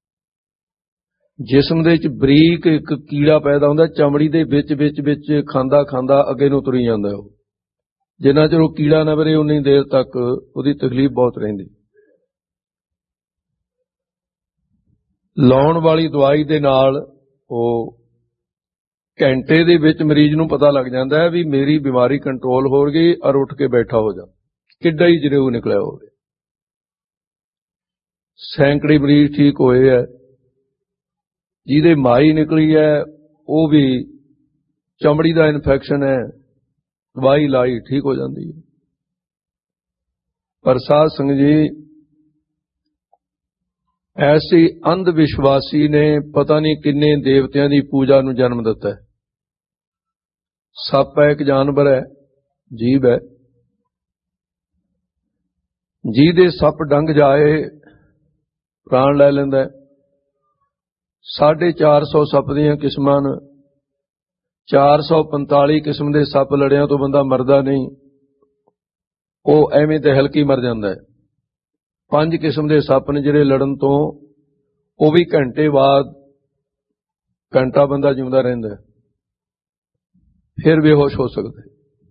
ਜਿਸਮ ਦੇ ਵਿੱਚ ਬਰੀਕ ਇੱਕ ਕੀੜਾ ਪੈਦਾ ਹੁੰਦਾ, ਚਮੜੀ ਦੇ ਵਿੱਚ ਖਾਂਦਾ ਖਾਂਦਾ ਅੱਗੇ ਨੂੰ ਤੁਰੀ ਜਾਂਦਾ। ਉਹ ਜਿੰਨਾ ਚਿਰ ਉਹ ਕੀੜਾ ਨਾ ਵਰੇ ਉਨੀ ਦੇਰ ਤੱਕ ਉਹਦੀ ਤਕਲੀਫ ਬਹੁਤ ਰਹਿੰਦੀ। ਲਾਉਣ ਵਾਲੀ ਦਵਾਈ ਦੇ ਨਾਲ ਉਹ ਘੰਟੇ ਦੇ ਵਿੱਚ ਮਰੀਜ਼ ਨੂੰ ਪਤਾ ਲੱਗ ਜਾਂਦਾ ਹੈ ਵੀ ਮੇਰੀ ਬਿਮਾਰੀ ਕੰਟਰੋਲ ਹੋ ਗਈ, ਔਰ ਉੱਠ ਕੇ ਬੈਠਾ ਹੋ ਜਾ। ਕਿੱਡਾ ਹੀ ਜਨੇਊ ਨਿਕਲਿਆ ਹੋਵੇ। ਸੈਂਕੜੇ ਮਰੀਜ਼ ਠੀਕ ਹੋਏ ਹੈ। ਜਿਹਦੇ ਮਾਈ ਨਿਕਲੀ ਹੈ ਉਹ ਵੀ ਚਮੜੀ ਦਾ ਇਨਫੈਕਸ਼ਨ ਹੈ, ਦਵਾਈ ਲਾਈ ਠੀਕ ਹੋ ਜਾਂਦੀ ਹੈ। ਪਰ ਸਾਧ ਸੰਗਤ ਜੀ, ਐਸੇ ਅੰਧ ਵਿਸ਼ਵਾਸੀ ਨੇ ਪਤਾ ਨਹੀਂ ਕਿੰਨੇ ਦੇਵਤਿਆਂ ਦੀ ਪੂਜਾ ਨੂੰ ਜਨਮ ਦਿੱਤਾ ਹੈ। ਸੱਪ ਹੈ, ਇੱਕ ਜਾਨਵਰ ਹੈ, ਜੀਵ ਹੈ, ਜਿਹਦੇ ਸੱਪ ਡੰਗ ਜਾਏ ਪ੍ਰਾਣ ਲੈ ਲੈਂਦਾ ਹੈ। 450 ਸੱਪ ਦੀਆਂ ਕਿਸਮਾਂ ਨੇ, 445 ਕਿਸਮ ਦੇ ਸੱਪ ਲੜਿਆਂ ਤੋਂ ਬੰਦਾ ਮਰਦਾ ਨਹੀਂ, ਉਹ ਐਵੇਂ ਤੇ ਹਲਕੀ ਮਰ ਜਾਂਦਾ ਹੈ। 5 ਕਿਸਮ ਦੇ ਸੱਪ ਨੇ ਜਿਹੜੇ ਲੜਨ ਤੋਂ ਉਹ ਵੀ ਘੰਟੇ ਬਾਅਦ ਘੰਟਾ ਬੰਦਾ ਜਿਉਂਦਾ ਰਹਿੰਦਾ, ਫਿਰ ਬੇਹੋਸ਼ ਹੋ ਸਕਦਾ।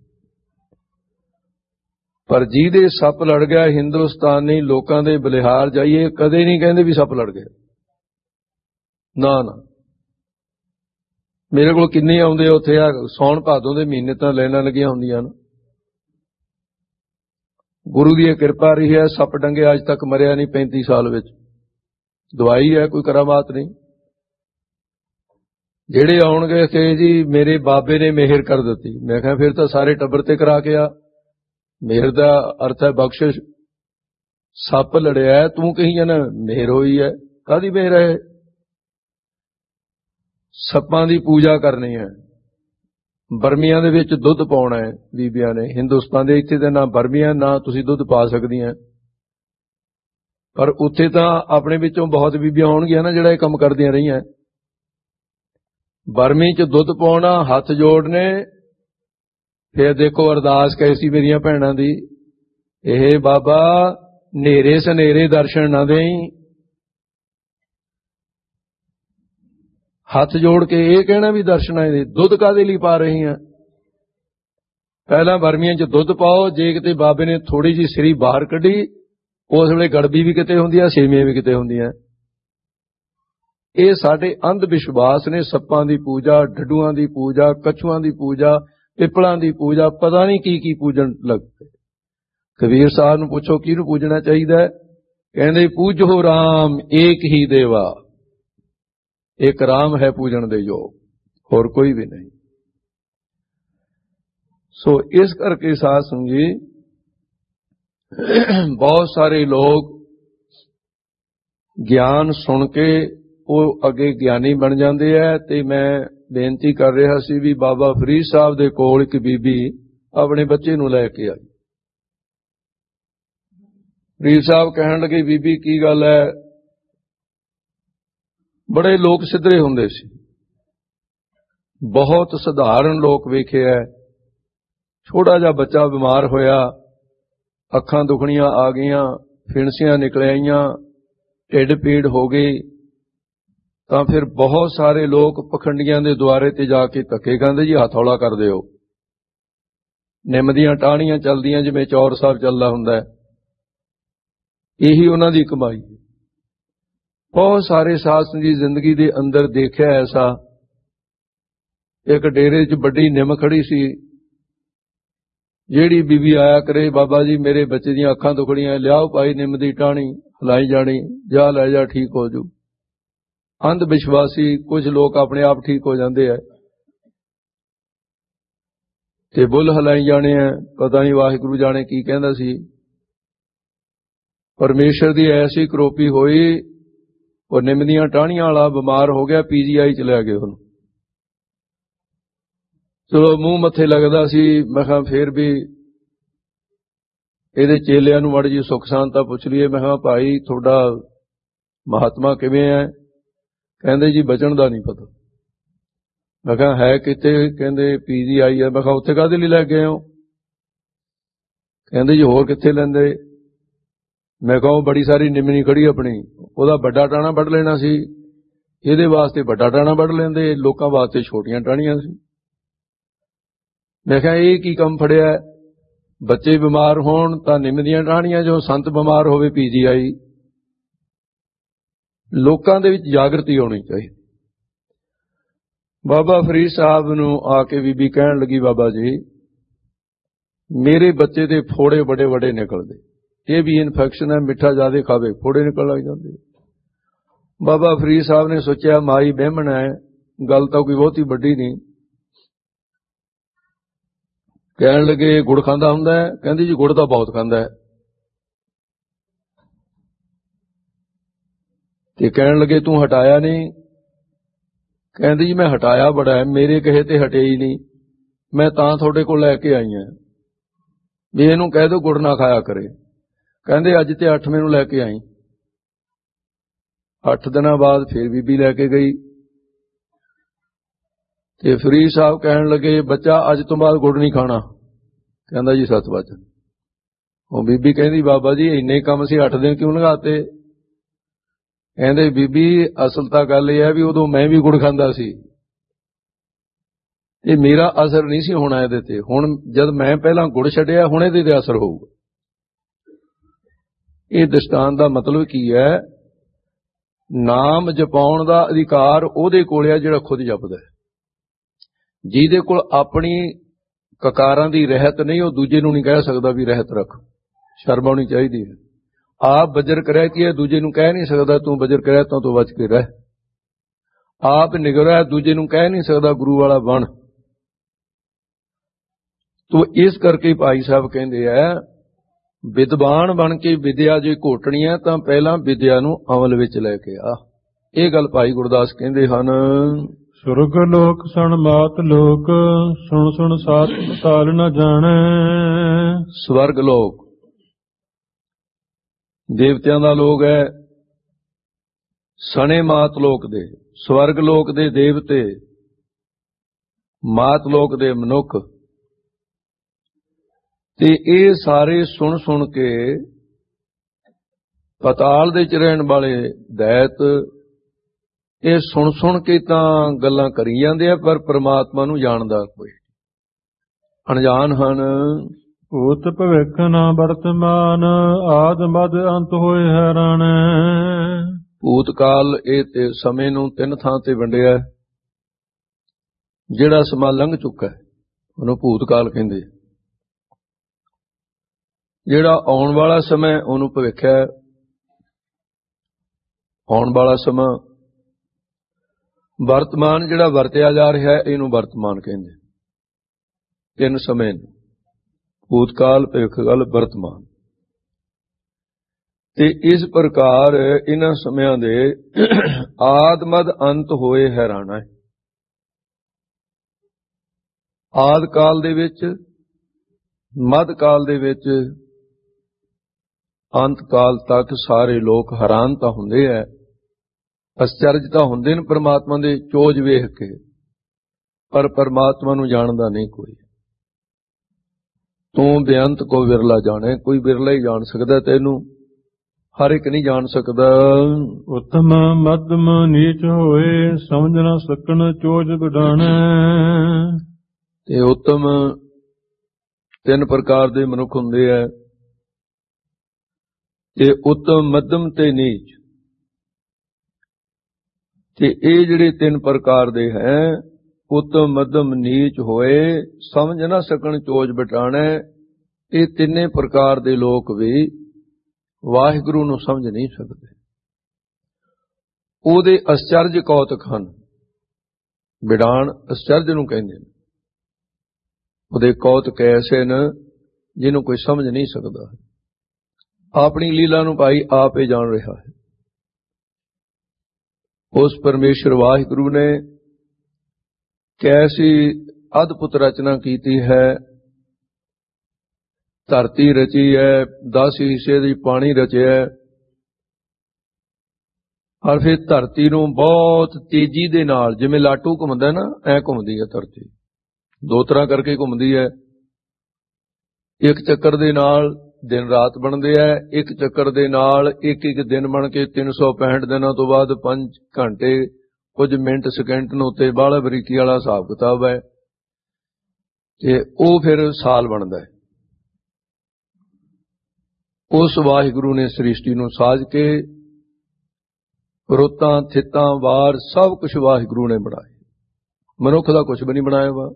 ਪਰ ਜਿਹਦੇ ਸੱਪ ਲੜ ਗਿਆ, ਹਿੰਦੁਸਤਾਨੀ ਲੋਕਾਂ ਦੇ ਬਲਿਹਾਰ ਜਾਈਏ ਕਦੇ ਨਹੀਂ ਕਹਿੰਦੇ ਵੀ ਸੱਪ ਲੜ ਗਿਆ, ਨਾ ਨਾ। ਮੇਰੇ ਕੋਲ ਕਿੰਨੇ ਆਉਂਦੇ ਉੱਥੇ ਆ ਸੌਣ ਭਾਦੋਂ ਦੇ ਮਹੀਨੇ ਤਾਂ ਲਾਈਨਾਂ ਲੱਗੀਆਂ ਹੁੰਦੀਆਂ ਨੇ। ਗੁਰੂ ਦੀ ਕਿਰਪਾ ਰਹੀ ਹੈ, ਸੱਪ ਡੰਗੇ ਅੱਜ ਤੱਕ ਮਰਿਆ ਨਹੀਂ 35 ਸਾਲ ਵਿੱਚ। ਦਵਾਈ ਹੈ, ਕੋਈ ਕਰਾਮਾਤ ਨਹੀਂ। ਜਿਹੜੇ ਆਉਣਗੇ ਕਿ ਜੀ ਮੇਰੇ ਬਾਬੇ ਨੇ ਮਿਹਰ ਕਰ ਦਿੱਤੀ, ਮੈਂ ਕਿਹਾ ਫਿਰ ਤਾਂ ਸਾਰੇ ਟੱਬਰ ਤੇ ਕਰਾ ਕੇ ਆ। ਮਿਹਰ ਦਾ ਅਰਥ ਹੈ ਬਖਸ਼ਿਸ਼। ਸੱਪ ਲੜਿਆ ਤੂੰ ਕਹੀ ਜਾਣਾ ਮਿਹਰ ਹੋਈ ਹੈ, ਕਾਹਦੀ ਮਿਹਰ ਹੈ? ਸੱਪਾਂ ਦੀ ਪੂਜਾ ਕਰਨੀ ਹੈ। ਬਰਮੀਆਂ ਦੇ ਵਿੱਚ ਦੁੱਧ ਪਾਉਣਾ ਹੈ ਬੀਬੀਆਂ ਨੇ। ਹਿੰਦੁਸਤਾਨ ਦੇ ਇੱਥੇ ਤਾਂ ਨਾ ਬਰਮੀਆਂ ਨਾ ਤੁਸੀਂ ਦੁੱਧ ਪਾ ਸਕਦੀਆਂ, ਪਰ ਉੱਥੇ ਤਾਂ ਆਪਣੇ ਵਿੱਚੋਂ ਬਹੁਤ ਬੀਬੀਆਂ ਹੋਣਗੀਆਂ ਨਾ ਜਿਹੜਾ ਇਹ ਕੰਮ ਕਰਦੀਆਂ ਰਹੀਆਂ। ਬਰਮੀ 'ਚ ਦੁੱਧ ਪਾਉਣਾ, ਹੱਥ ਜੋੜਨੇ, ਫਿਰ ਦੇਖੋ ਅਰਦਾਸ ਕੈਸੀ ਮੇਰੀਆਂ ਭੈਣਾਂ ਦੀ, ਇਹ ਬਾਬਾ ਨੇਰੇ ਸਨੇਰੇ ਦਰਸ਼ਨ ਨਾ ਦੇਈਂ। ਹੱਥ ਜੋੜ ਕੇ ਇਹ ਕਹਿਣਾ ਵੀ ਦਰਸ਼ਨਾਂ ਦੇ ਦੁੱਧ ਕਾਹਦੇ ਲਈ ਪਾ ਰਹੀ ਆ? ਪਹਿਲਾਂ ਬਰਮੀਆਂ 'ਚ ਦੁੱਧ ਪਾਓ, ਜੇ ਕਿਤੇ ਬਾਬੇ ਨੇ ਥੋੜੀ ਜਿਹੀ ਸਿਰੀ ਬਾਹਰ ਕੱਢੀ, ਉਸ ਵੇਲੇ ਗੜਬੀ ਵੀ ਕਿਤੇ ਹੁੰਦੀ ਆ, ਸੇਵੀਆਂ ਵੀ ਕਿਤੇ ਹੁੰਦੀਆਂ। ਇਹ ਸਾਡੇ ਅੰਧ ਵਿਸ਼ਵਾਸ ਨੇ। ਸੱਪਾਂ ਦੀ ਪੂਜਾ, ਡੱਡੂਆਂ ਦੀ ਪੂਜਾ, ਕੱਛੂਆਂ ਦੀ ਪੂਜਾ, ਪਿੱਪਲਾਂ ਦੀ ਪੂਜਾ, ਪਤਾ ਨਹੀਂ ਕੀ ਕੀ ਪੂਜਣ ਲੱਗ ਪਏ। ਕਬੀਰ ਸਾਹਿਬ ਨੂੰ ਪੁੱਛੋ ਕਿਹਨੂੰ ਪੂਜਣਾ ਚਾਹੀਦਾ ਹੈ? ਕਹਿੰਦੇ ਪੂਜੋ ਰਾਮ ਏਕ ਹੀ ਦੇਵਾ। ਇੱਕ ਰਾਮ ਹੈ ਪੂਜਣ ਦੇ ਯੋਗ, ਹੋਰ ਕੋਈ ਵੀ ਨਹੀਂ। ਸੋ ਇਸ ਕਰਕੇ ਸਾਧ ਸੰਗਤ ਜੀ ਬਹੁਤ ਸਾਰੇ ਲੋਕ ਗਿਆਨ ਸੁਣ ਕੇ ਉਹ ਅੱਗੇ ਗਿਆਨੀ ਬਣ ਜਾਂਦੇ ਹੈ। ਤੇ ਮੈਂ ਬੇਨਤੀ ਕਰ ਰਿਹਾ ਸੀ ਵੀ ਬਾਬਾ ਫਰੀਦ ਸਾਹਿਬ ਦੇ ਕੋਲ ਇੱਕ ਬੀਬੀ ਆਪਣੇ ਬੱਚੇ ਨੂੰ ਲੈ ਕੇ ਆਈ। ਫਰੀਦ ਸਾਹਿਬ ਕਹਿਣ ਲੱਗੇ ਬੀਬੀ ਕੀ ਗੱਲ ਹੈ? ਬੜੇ ਲੋਕ ਸਿੱਧਰੇ ਹੁੰਦੇ ਸੀ, ਬਹੁਤ ਸਧਾਰਨ ਲੋਕ ਵੇਖਿਆ। ਛੋਟਾ ਜਿਹਾ ਬੱਚਾ ਬਿਮਾਰ ਹੋਇਆ, ਅੱਖਾਂ ਦੁਖਣੀਆਂ ਆ ਗਈਆਂ, ਫਿਣਸੀਆਂ ਨਿਕਲ ਆਈਆਂ, ਢਿੱਡ ਪੀੜ ਹੋ ਗਈ, ਤਾਂ ਫਿਰ ਬਹੁਤ ਸਾਰੇ ਲੋਕ ਪਖੰਡੀਆਂ ਦੇ ਦੁਆਰੇ ਤੇ ਜਾ ਕੇ ਧੱਕੇ ਖਾਂਦੇ ਜੀ ਹੱਥ ਹੌਲਾ ਕਰ ਦਿਓ। ਨਿੰਮ ਦੀਆਂ ਟਾਹਣੀਆਂ ਚੱਲਦੀਆਂ ਜਿਵੇਂ ਚੌਰ ਸਾਹਿਬ ਚੱਲਦਾ ਹੁੰਦਾ, ਇਹੀ ਉਹਨਾਂ ਦੀ ਕਮਾਈ। ਬਹੁਤ ਸਾਰੇ ਸਾਧ ਸੰਗਤ ਦੀ ਜ਼ਿੰਦਗੀ ਦੇ ਅੰਦਰ ਦੇਖਿਆ ਐਸਾ। ਇੱਕ ਡੇਰੇ 'ਚ ਵੱਡੀ ਨਿੰਮ ਖੜੀ ਸੀ, ਜਿਹੜੀ ਬੀਬੀ ਆਇਆ ਕਰੇ ਬਾਬਾ ਜੀ ਮੇਰੇ ਬੱਚੇ ਦੀਆਂ ਅੱਖਾਂ ਦੁਖੜੀਆਂ, ਲਿਆਓ ਭਾਈ ਨਿੰਮ ਦੀ ਟਾਹਣੀ, ਹਲਾਈ ਜਾਣੀ, ਜਾ ਲੈ ਜਾ ਠੀਕ ਹੋ ਜੂ। ਅੰਧ ਵਿਸ਼ਵਾਸੀ ਕੁਝ ਲੋਕ ਆਪਣੇ ਆਪ ਠੀਕ ਹੋ ਜਾਂਦੇ ਆ ਤੇ ਬੁੱਲ ਹਲਾਈ ਜਾਣੇ ਆ, ਪਤਾ ਨਹੀਂ ਵਾਹਿਗੁਰੂ ਜਾਣੇ ਕੀ ਕਹਿੰਦਾ ਸੀ। ਪਰਮੇਸ਼ਰ ਦੀ ਐਸੀ ਕਰੋਪੀ ਹੋਈ, ਉਹ ਨਿੰਮ ਦੀਆਂ ਟਾਹਣੀਆਂ ਵਾਲਾ ਬਿਮਾਰ ਹੋ ਗਿਆ, PGI ਚ ਲੈ ਗਏ ਉਹਨੂੰ। ਚਲੋ ਮੂੰਹ ਮੱਥੇ ਲੱਗਦਾ ਸੀ। ਮੈਂ ਕਿਹਾ ਫੇਰ ਵੀ ਇਹਦੇ ਚੇਲਿਆਂ ਨੂੰ ਮਾੜੀ ਜਿਹੀ ਸੁੱਖ ਸ਼ਾਂਤਾ ਪੁੱਛ ਲਈਏ। ਮੈਂ ਕਿਹਾ ਭਾਈ ਤੁਹਾਡਾ ਮਹਾਤਮਾ ਕਿਵੇਂ ਹੈ? ਕਹਿੰਦੇ ਜੀ ਬਚਣ ਦਾ ਨਹੀਂ ਪਤਾ। ਮੈਂ ਕਿਹਾ ਹੈ ਕਿੱਥੇ? ਕਹਿੰਦੇ PGI ਹੈ। ਮੈਂ ਕਿਹਾ ਉੱਥੇ ਕਾਹਦੇ ਲਈ ਲੈ ਗਏ ਹੋ? ਕਹਿੰਦੇ ਜੀ ਹੋਰ ਕਿੱਥੇ ਲੈਂਦੇ? ਮੈਂ ਕਿਹਾ ਉਹ ਬੜੀ ਸਾਰੀ ਨਿੰਮਣੀ ਖੜੀ ਆਪਣੀ, ਉਹਦਾ ਵੱਡਾ ਟਾਣਾ ਵੱਢ ਲੈਣਾ ਸੀ, ਇਹਦੇ ਵਾਸਤੇ ਵੱਡਾ ਟਾਣਾ ਵੱਢ ਲੈਂਦੇ, ਲੋਕਾਂ ਵਾਸਤੇ ਛੋਟੀਆਂ ਟਾਹਣੀਆਂ ਸੀ। ਮੈਂ ਕਿਹਾ ਇਹ ਕੀ ਕੰਮ ਫੜਿਆ? ਬੱਚੇ ਬਿਮਾਰ ਹੋਣ ਤਾਂ ਨਿੰਮ ਦੀਆਂ ਟਾਹਣੀਆਂ, ਜੋ ਸੰਤ ਬਿਮਾਰ ਹੋਵੇ PGI। ਲੋਕਾਂ ਦੇ ਵਿੱਚ ਜਾਗਰਤੀ ਹੋਣੀ ਚਾਹੀਦੀ। ਬਾਬਾ ਫਰੀਦ ਸਾਹਿਬ ਨੂੰ ਆ ਕੇ ਬੀਬੀ ਕਹਿਣ ਲੱਗੀ ਬਾਬਾ ਜੀ ਮੇਰੇ ਬੱਚੇ ਦੇ ਫੋੜੇ ਬੜੇ ਵੱਡੇ ਨਿਕਲਦੇ, ਇਹ ਵੀ ਇਨਫੈਕਸ਼ਨ ਹੈ, ਮਿੱਠਾ ਜ਼ਿਆਦਾ ਖਾਵੇ ਫੋੜੇ ਨਿਕਲ ਲੱਗ ਜਾਂਦੇ। ਬਾਬਾ ਫਰੀਦ ਸਾਹਿਬ ਨੇ ਸੋਚਿਆ ਮਾਈ ਬਹਿਮਣ ਹੈ, ਗੱਲ ਤਾਂ ਕੋਈ ਬਹੁਤੀ ਵੱਡੀ ਨਹੀਂ। ਕਹਿਣ ਲੱਗੇ ਗੁੜ ਖਾਂਦਾ ਹੁੰਦਾ ਹੈ? ਕਹਿੰਦੀ ਜੀ ਗੁੜ ਤਾਂ ਬਹੁਤ ਖਾਂਦਾ ਹੈ। ਤੇ ਕਹਿਣ ਲੱਗੇ ਤੂੰ ਹਟਾਇਆ ਨਹੀਂ? ਕਹਿੰਦੀ ਜੀ ਮੈਂ ਹਟਾਇਆ ਬੜਾ ਹੈ, ਮੇਰੇ ਕਹੇ ਤੇ ਹਟਿਆ ਹੀ ਨਹੀਂ, ਮੈਂ ਤਾਂ ਤੁਹਾਡੇ ਕੋਲ ਲੈ ਕੇ ਆਈ ਹਾਂ ਵੀ ਇਹਨੂੰ ਕਹਿ ਦਿਓ ਗੁੜ ਨਾ ਖਾਇਆ ਕਰੇ। ਕਹਿੰਦੇ ਅੱਜ ਤੇ 8ਵੇਂ ਨੂੰ ਲੈ ਕੇ ਆਈ। 8 ਦਿਨਾਂ ਬਾਅਦ ਫਿਰ ਬੀਬੀ ਲੈ ਕੇ ਗਈ ਤੇ ਫਰੀਦ ਸਾਹਿਬ ਕਹਿਣ ਲੱਗੇ ਬੱਚਾ ਅੱਜ ਤੋਂ ਬਾਅਦ ਗੁੜ ਨਹੀਂ ਖਾਣਾ। ਕਹਿੰਦਾ ਜੀ ਸੱਚ ਵਚਨ। ਉਹ ਬੀਬੀ ਕਹਿੰਦੀ ਬਾਬਾ ਜੀ ਇੰਨੇ ਕੰਮ ਸੀ 8 ਦਿਨ ਕਿਉਂ ਲਗਾਤੇ? ਕਹਿੰਦੇ ਬੀਬੀ ਅਸਲ ਤਾਂ ਗੱਲ ਇਹ ਹੈ ਵੀ ਉਦੋਂ ਮੈਂ ਵੀ ਗੁੜ ਖਾਂਦਾ ਸੀ, ਇਹ ਮੇਰਾ ਅਸਰ ਨਹੀਂ ਸੀ ਹੋਣਾ ਇਹਦੇ ਤੇ। ਹੁਣ ਜਦ ਮੈਂ ਪਹਿਲਾਂ ਗੁੜ ਛੱਡਿਆ ਹੁਣ ਇਹਦੇ ਤੇ ਅਸਰ ਹੋਊਗਾ। ਇਹ ਦ੍ਰਿਸ਼ਟਾਂਤ ਦਾ ਮਤਲਬ ਕੀ ਹੈ? ਨਾਮ ਜਪਾਉਣ ਦਾ ਅਧਿਕਾਰ ਉਹਦੇ ਕੋਲ ਹੈ ਜਿਹੜਾ ਖੁਦ ਜਪਦਾ ਹੈ। ਜਿਹਦੇ ਕੋਲ ਆਪਣੀ ਕਕਾਰਾਂ ਦੀ ਰਹਿਤ ਨਹੀਂ, ਉਹ ਦੂਜੇ ਨੂੰ ਨਹੀਂ ਕਹਿ ਸਕਦਾ ਵੀ ਰਹਿਤ ਰੱਖ। ਸ਼ਰਮ ਆਉਣੀ ਚਾਹੀਦੀ ਹੈ। ਆਪ ਬਜਰ ਕਰਿਆ ਕੀ ਹੈ, ਦੂਜੇ ਨੂੰ ਕਹਿ ਨਹੀਂ ਸਕਦਾ ਤੂੰ ਬਜਰ ਕਰਿਆ ਤਾਂ ਤੂੰ ਬਚ ਕੇ ਰਹਿ। ਆਪ ਨਿਗਰਿਆ, ਦੂਜੇ ਨੂੰ ਕਹਿ ਨਹੀਂ ਸਕਦਾ ਗੁਰੂ ਵਾਲਾ ਬਣ। ਤੋ ਇਸ ਕਰਕੇ ਭਾਈ ਸਾਹਿਬ ਕਹਿੰਦੇ ਆ, ਵਿਦਵਾਨ ਬਣ ਕੇ ਵਿਦਿਆ ਜੇ ਘੋਟਣੀ ਹੈ ਤਾਂ ਪਹਿਲਾਂ ਵਿਦਿਆ ਨੂੰ ਅਮਲ ਵਿੱਚ ਲੈ ਕੇ ਆ। ਇਹ ਗੱਲ ਭਾਈ ਗੁਰਦਾਸ ਕਹਿੰਦੇ ਹਨ। ਸੁਰਗ ਲੋਕ ਸੁਣ ਮਾਤ ਲੋਕ, ਸੁਣ ਸੁਣ ਸਾਤ ਪਤਾਲ ਨ ਜਾਣੈ। ਸਵਰਗ ਲੋਕ ਦੇਵਤਿਆਂ ਦਾ ਲੋਕ ਹੈ, ਸਣੇ ਮਾਤ ਲੋਕ ਦੇ। ਸਵਰਗ ਲੋਕ ਦੇ ਦੇਵਤੇ, ਮਾਤ ਲੋਕ ਦੇ ਮਨੁੱਖ, ਤੇ ਇਹ ਸਾਰੇ ਸੁਣ ਸੁਣ ਕੇ ਪਤਾਲ ਦੇ ਚ ਰਹਿਣ ਵਾਲੇ ਦੈਤ, ਇਹ ਸੁਣ ਸੁਣ ਕੇ ਤਾਂ ਗੱਲਾਂ ਕਰੀ ਜਾਂਦੇ ਆ, ਪਰ ਪ੍ਰਮਾਤਮਾ ਨੂੰ ਜਾਣਦਾ ਕੋਈ, ਅਣਜਾਣ ਹਨ। ਭੂਤ ਭਵਿੱਖ ਨਾ ਵਰਤਮਾਨ, ਆਦ ਮਦ ਅੰਤ ਹੋਏ ਹੈਰਾਨ। ਭੂਤ ਕਾਲ ਇਹ ਤੇ ਸਮੇਂ ਨੂੰ ਤਿੰਨ ਥਾਂ ਤੇ ਵੰਡਿਆ। ਜਿਹੜਾ ਸਮਾਂ ਲੰਘ ਚੁੱਕਾ ਹੈ ਉਹਨੂੰ ਭੂਤ ਕਾਲ ਕਹਿੰਦੇ। ਜਿਹੜਾ ਆਉਣ ਵਾਲਾ ਸਮਾਂ ਉਹਨੂੰ ਭਵਿੱਖ ਹੈ। ਆਉਣ ਵਾਲਾ ਸਮਾਂ, ਵਰਤਮਾਨ ਜਿਹੜਾ ਵਰਤਿਆ ਜਾ ਰਿਹਾ ਹੈ ਇਹਨੂੰ ਵਰਤਮਾਨ ਕਹਿੰਦੇ। ਤਿੰਨ ਸਮੇਂ, ਭੂਤ ਕਾਲ, ਭਵਿੱਖ ਕਾਲ, ਵਰਤਮਾਨ। ਤੇ ਇਸ ਪ੍ਰਕਾਰ ਇਹਨਾਂ ਸਮਿਆਂ ਦੇ ਆਦ ਮਦ ਅੰਤ ਹੋਏ ਹੈਰਾਨਾ ਹੈ। ਆਦ ਕਾਲ ਦੇ ਵਿੱਚ, ਮੱਧ ਕਾਲ ਦੇ ਵਿੱਚ, ਅੰਤ ਕਾਲ ਤੱਕ ਸਾਰੇ ਲੋਕ ਹੈਰਾਨ ਤਾਂ ਹੁੰਦੇ ਐ, ਅਚਰਜ ਤਾਂ ਹੁੰਦੇ ਨੇ ਪਰਮਾਤਮਾ ਦੇ ਚੋਜ ਵੇਖ ਕੇ, ਪਰ ਪਰਮਾਤਮਾ ਨੂੰ ਜਾਣਦਾ ਨਹੀਂ ਕੋਈ। ਤੂੰ ਬੇਅੰਤ ਕੋ ਵਿਰਲਾ ਜਾਣੇ, ਕੋਈ ਵਿਰਲਾ ਹੀ ਜਾਣ ਸਕਦਾ ਤੈਨੂੰ, ਹਰ ਇੱਕ ਨਹੀਂ ਜਾਣ ਸਕਦਾ। ਉਤਮ ਮੱਧਮ ਨੀਚ ਹੋਏ, ਸਮਝ ਨਾ ਸਕਣ ਚੋਜ ਵਿਡਾਣੈ। ਤੇ ਉਤਮ ਤਿੰਨ ਪ੍ਰਕਾਰ ਦੇ ਮਨੁੱਖ ਹੁੰਦੇ ਐ, ਤੇ ਉਤਮ, ਮੱਧਮ ਤੇ ਨੀਚ। ਤੇ ਇਹ ਜਿਹੜੇ ਤਿੰਨ ਪ੍ਰਕਾਰ ਦੇ ਹੈ, ਉਤਮ ਮੱਧਮ ਨੀਚ ਹੋਏ, ਸਮਝ ਨਾ ਸਕਣ ਚੋਜ ਬਟਾਣਾ। ਇਹ ਤਿੰਨੇ ਪ੍ਰਕਾਰ ਦੇ ਲੋਕ ਵੀ ਵਾਹਿਗੁਰੂ ਨੂੰ ਸਮਝ ਨਹੀਂ ਸਕਦੇ। ਉਹਦੇ ਅਚਰਜ ਕੌਤਕ ਹਨ। ਵਿਡਾਣ ਅਚਰਜ ਨੂੰ ਕਹਿੰਦੇ ਨੇ। ਉਹਦੇ ਕੌਤਕ ਐਸੇ ਨੇ ਜਿਹਨੂੰ ਕੋਈ ਸਮਝ ਨਹੀਂ ਸਕਦਾ। ਆਪਣੀ ਲੀਲਾ ਨੂੰ ਭਾਈ ਆਪ ਹੀ ਜਾਣ ਰਿਹਾ ਹੈ। ਉਸ ਪਰਮੇਸ਼ਰ ਵਾਹਿਗੁਰੂ ਨੇ ਕੈਸੀ ਅਦਭੁਤ ਰਚਨਾ ਕੀਤੀ ਹੈ। ਧਰਤੀ ਰਚੀ ਹੈ, 10 ਹਿੱਸੇ ਦੀ ਪਾਣੀ ਰਚਿਆ, ਔਰ ਫਿਰ ਧਰਤੀ ਨੂੰ ਬਹੁਤ ਤੇਜ਼ੀ ਦੇ ਨਾਲ, ਜਿਵੇਂ ਲਾਟੂ ਘੁੰਮਦਾ ਨਾ, ਐ ਘੁੰਮਦੀ ਹੈ ਧਰਤੀ। ਦੋ ਤਰ੍ਹਾਂ ਕਰਕੇ ਘੁੰਮਦੀ ਹੈ। ਇੱਕ ਚੱਕਰ ਦੇ ਨਾਲ ਦਿਨ ਰਾਤ ਬਣਦੇ ਹੈ, ਇੱਕ ਚੱਕਰ ਦੇ ਨਾਲ ਇੱਕ ਇੱਕ ਦਿਨ ਬਣ ਕੇ 365 ਦਿਨਾਂ ਤੋਂ ਬਾਅਦ 5 ਘੰਟੇ ਕੁਝ ਮਿੰਟ ਸਕਿੰਟ ਨੂੰ ਉੱਤੇ ਬਾਹਲਾ ਬਰੀਕੀ ਵਾਲਾ ਹਿਸਾਬ ਕਿਤਾਬ ਹੈ, ਤੇ ਉਹ ਫਿਰ ਸਾਲ ਬਣਦਾ ਹੈ। ਉਸ ਵਾਹਿਗੁਰੂ ਨੇ ਸ੍ਰਿਸ਼ਟੀ ਨੂੰ ਸਾਜ ਕੇ ਰੁੱਤਾਂ, ਥਿੱਤਾਂ, ਵਾਰ ਸਭ ਕੁਝ ਵਾਹਿਗੁਰੂ ਨੇ ਬਣਾਏ। ਮਨੁੱਖ ਦਾ ਕੁਝ ਵੀ ਨਹੀਂ ਬਣਾਇਆ ਵਾ।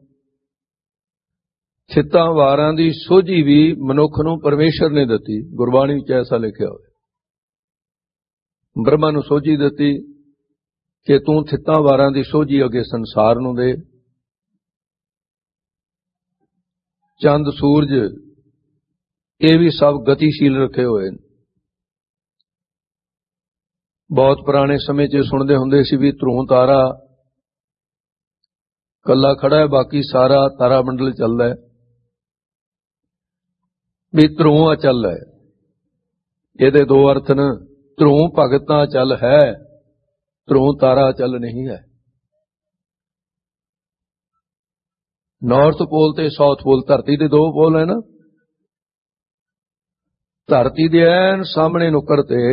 ਥਿੱਤਾਂ ਵਾਰਾਂ ਦੀ ਸੋਝੀ ਵੀ ਮਨੁੱਖ ਨੂੰ ਪਰਮੇਸ਼ਰ ਨੇ ਦਿੱਤੀ। ਗੁਰਬਾਣੀ ਵਿੱਚ ਐਸਾ ਲਿਖਿਆ ਹੋਇਆ। ਬ੍ਰਹਮਾ ਨੂੰ ਸੋਝੀ ਦਿੱਤੀ ਕਿ ਤੂੰ ਥਿੱਤਾਂ ਵਾਰਾਂ ਦੀ ਸੋਝੀ ਅੱਗੇ ਸੰਸਾਰ ਨੂੰ ਦੇ। ਚੰਦ, ਸੂਰਜ, ਇਹ ਵੀ ਸਭ ਗਤੀਸ਼ੀਲ ਰੱਖੇ ਹੋਏ ਨੇ। ਬਹੁਤ ਪੁਰਾਣੇ ਸਮੇਂ 'ਚ ਸੁਣਦੇ ਹੁੰਦੇ ਸੀ ਵੀ ਧਰੂ ਤਾਰਾ ਕੱਲਾ ਖੜਾ ਹੈ, ਬਾਕੀ ਸਾਰਾ ਤਾਰਾ ਮੰਡਲ ਚੱਲਦਾ ਹੈ। ਵੀ ਧਰੂ ਅਚਲ ਹੈ। ਇਹਦੇ ਦੋ ਅਰਥ ਨੇ। ਧਰੂ ਭਗਤਾਂ ਅਚਲ ਹੈ, ਧਰੂ ਤਾਰਾ ਅਚਲ ਨਹੀਂ ਹੈ। ਨਾਰਥ ਪੋਲ ਤੇ ਸਾਊਥ ਪੋਲ, ਧਰਤੀ ਦੇ ਦੋ ਪੋਲ ਹੈ ਨਾ। ਧਰਤੀ ਦੇ ਐਨ ਸਾਹਮਣੇ ਨੁੱਕਰ ਤੇ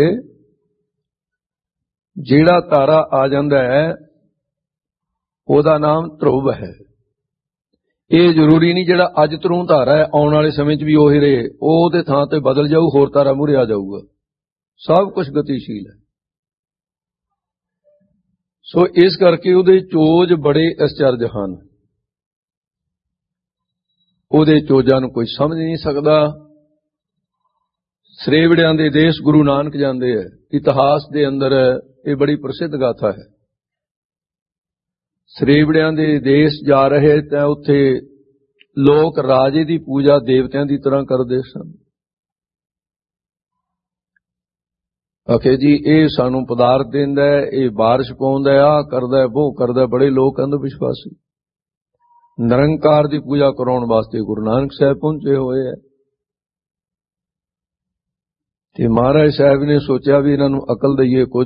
ਜਿਹੜਾ ਤਾਰਾ ਆ ਜਾਂਦਾ ਹੈ ਉਹਦਾ ਨਾਮ ਧਰੁਵ ਹੈ। ਇਹ ਜ਼ਰੂਰੀ ਨਹੀਂ ਜਿਹੜਾ ਅੱਜ ਧਰੂ ਤਾਰਾ ਹੈ ਆਉਣ ਵਾਲੇ ਸਮੇਂ 'ਚ ਵੀ ਉਹੀ ਰਹੇ। ਉਹਦੇ ਥਾਂ ਤੇ ਬਦਲ ਜਾਊ, ਹੋਰ ਤਾਰਾ ਮੂਹਰੇ ਆ ਜਾਊਗਾ। ਸਭ ਕੁਝ ਗਤੀਸ਼ੀਲ ਹੈ। ਸੋ ਇਸ ਕਰਕੇ ਉਹਦੇ ਚੋਜ ਬੜੇ ਅਚਰਜ ਹਨ। ਉਹਦੇ ਚੋਜਾਂ ਨੂੰ ਕੋਈ ਸਮਝ ਨਹੀਂ ਸਕਦਾ। ਸਰੇਵੜਿਆਂ ਦੇ ਦੇਸ਼ ਗੁਰੂ ਨਾਨਕ ਜਾਂਦੇ ਹੈ। ਇਤਿਹਾਸ ਦੇ ਅੰਦਰ ਇਹ ਬੜੀ ਪ੍ਰਸਿੱਧ ਗਾਥਾ ਹੈ। ਸਰੇਵੜਿਆਂ ਦੇ ਦੇਸ਼ ਜਾ ਰਹੇ ਤਾਂ ਉੱਥੇ ਲੋਕ ਰਾਜੇ ਦੀ ਪੂਜਾ ਦੇਵਤਿਆਂ ਦੀ ਤਰ੍ਹਾਂ ਕਰਦੇ ਸਨ। ਆਖੇ ਜੀ ਇਹ ਸਾਨੂੰ ਪਦਾਰਥ ਦਿੰਦਾ ਹੈ, ਇਹ ਬਾਰਿਸ਼ ਪਾਉਂਦਾ, ਆਹ ਕਰਦਾ, ਉਹ ਕਰਦਾ। ਬੜੇ ਲੋਕ ਅੰਧ ਵਿਸ਼ਵਾਸੀ ਨਿਰੰਕਾਰ ਦੀ ਪੂਜਾ ਕਰਾਉਣ ਵਾਸਤੇ ਗੁਰੂ ਨਾਨਕ ਸਾਹਿਬ ਪਹੁੰਚੇ ਹੋਏ ਹੈ। ਤੇ ਮਹਾਰਾਜ ਸਾਹਿਬ ਨੇ ਸੋਚਿਆ ਵੀ ਇਹਨਾਂ ਨੂੰ ਅਕਲ ਦਈਏ ਕੁਝ।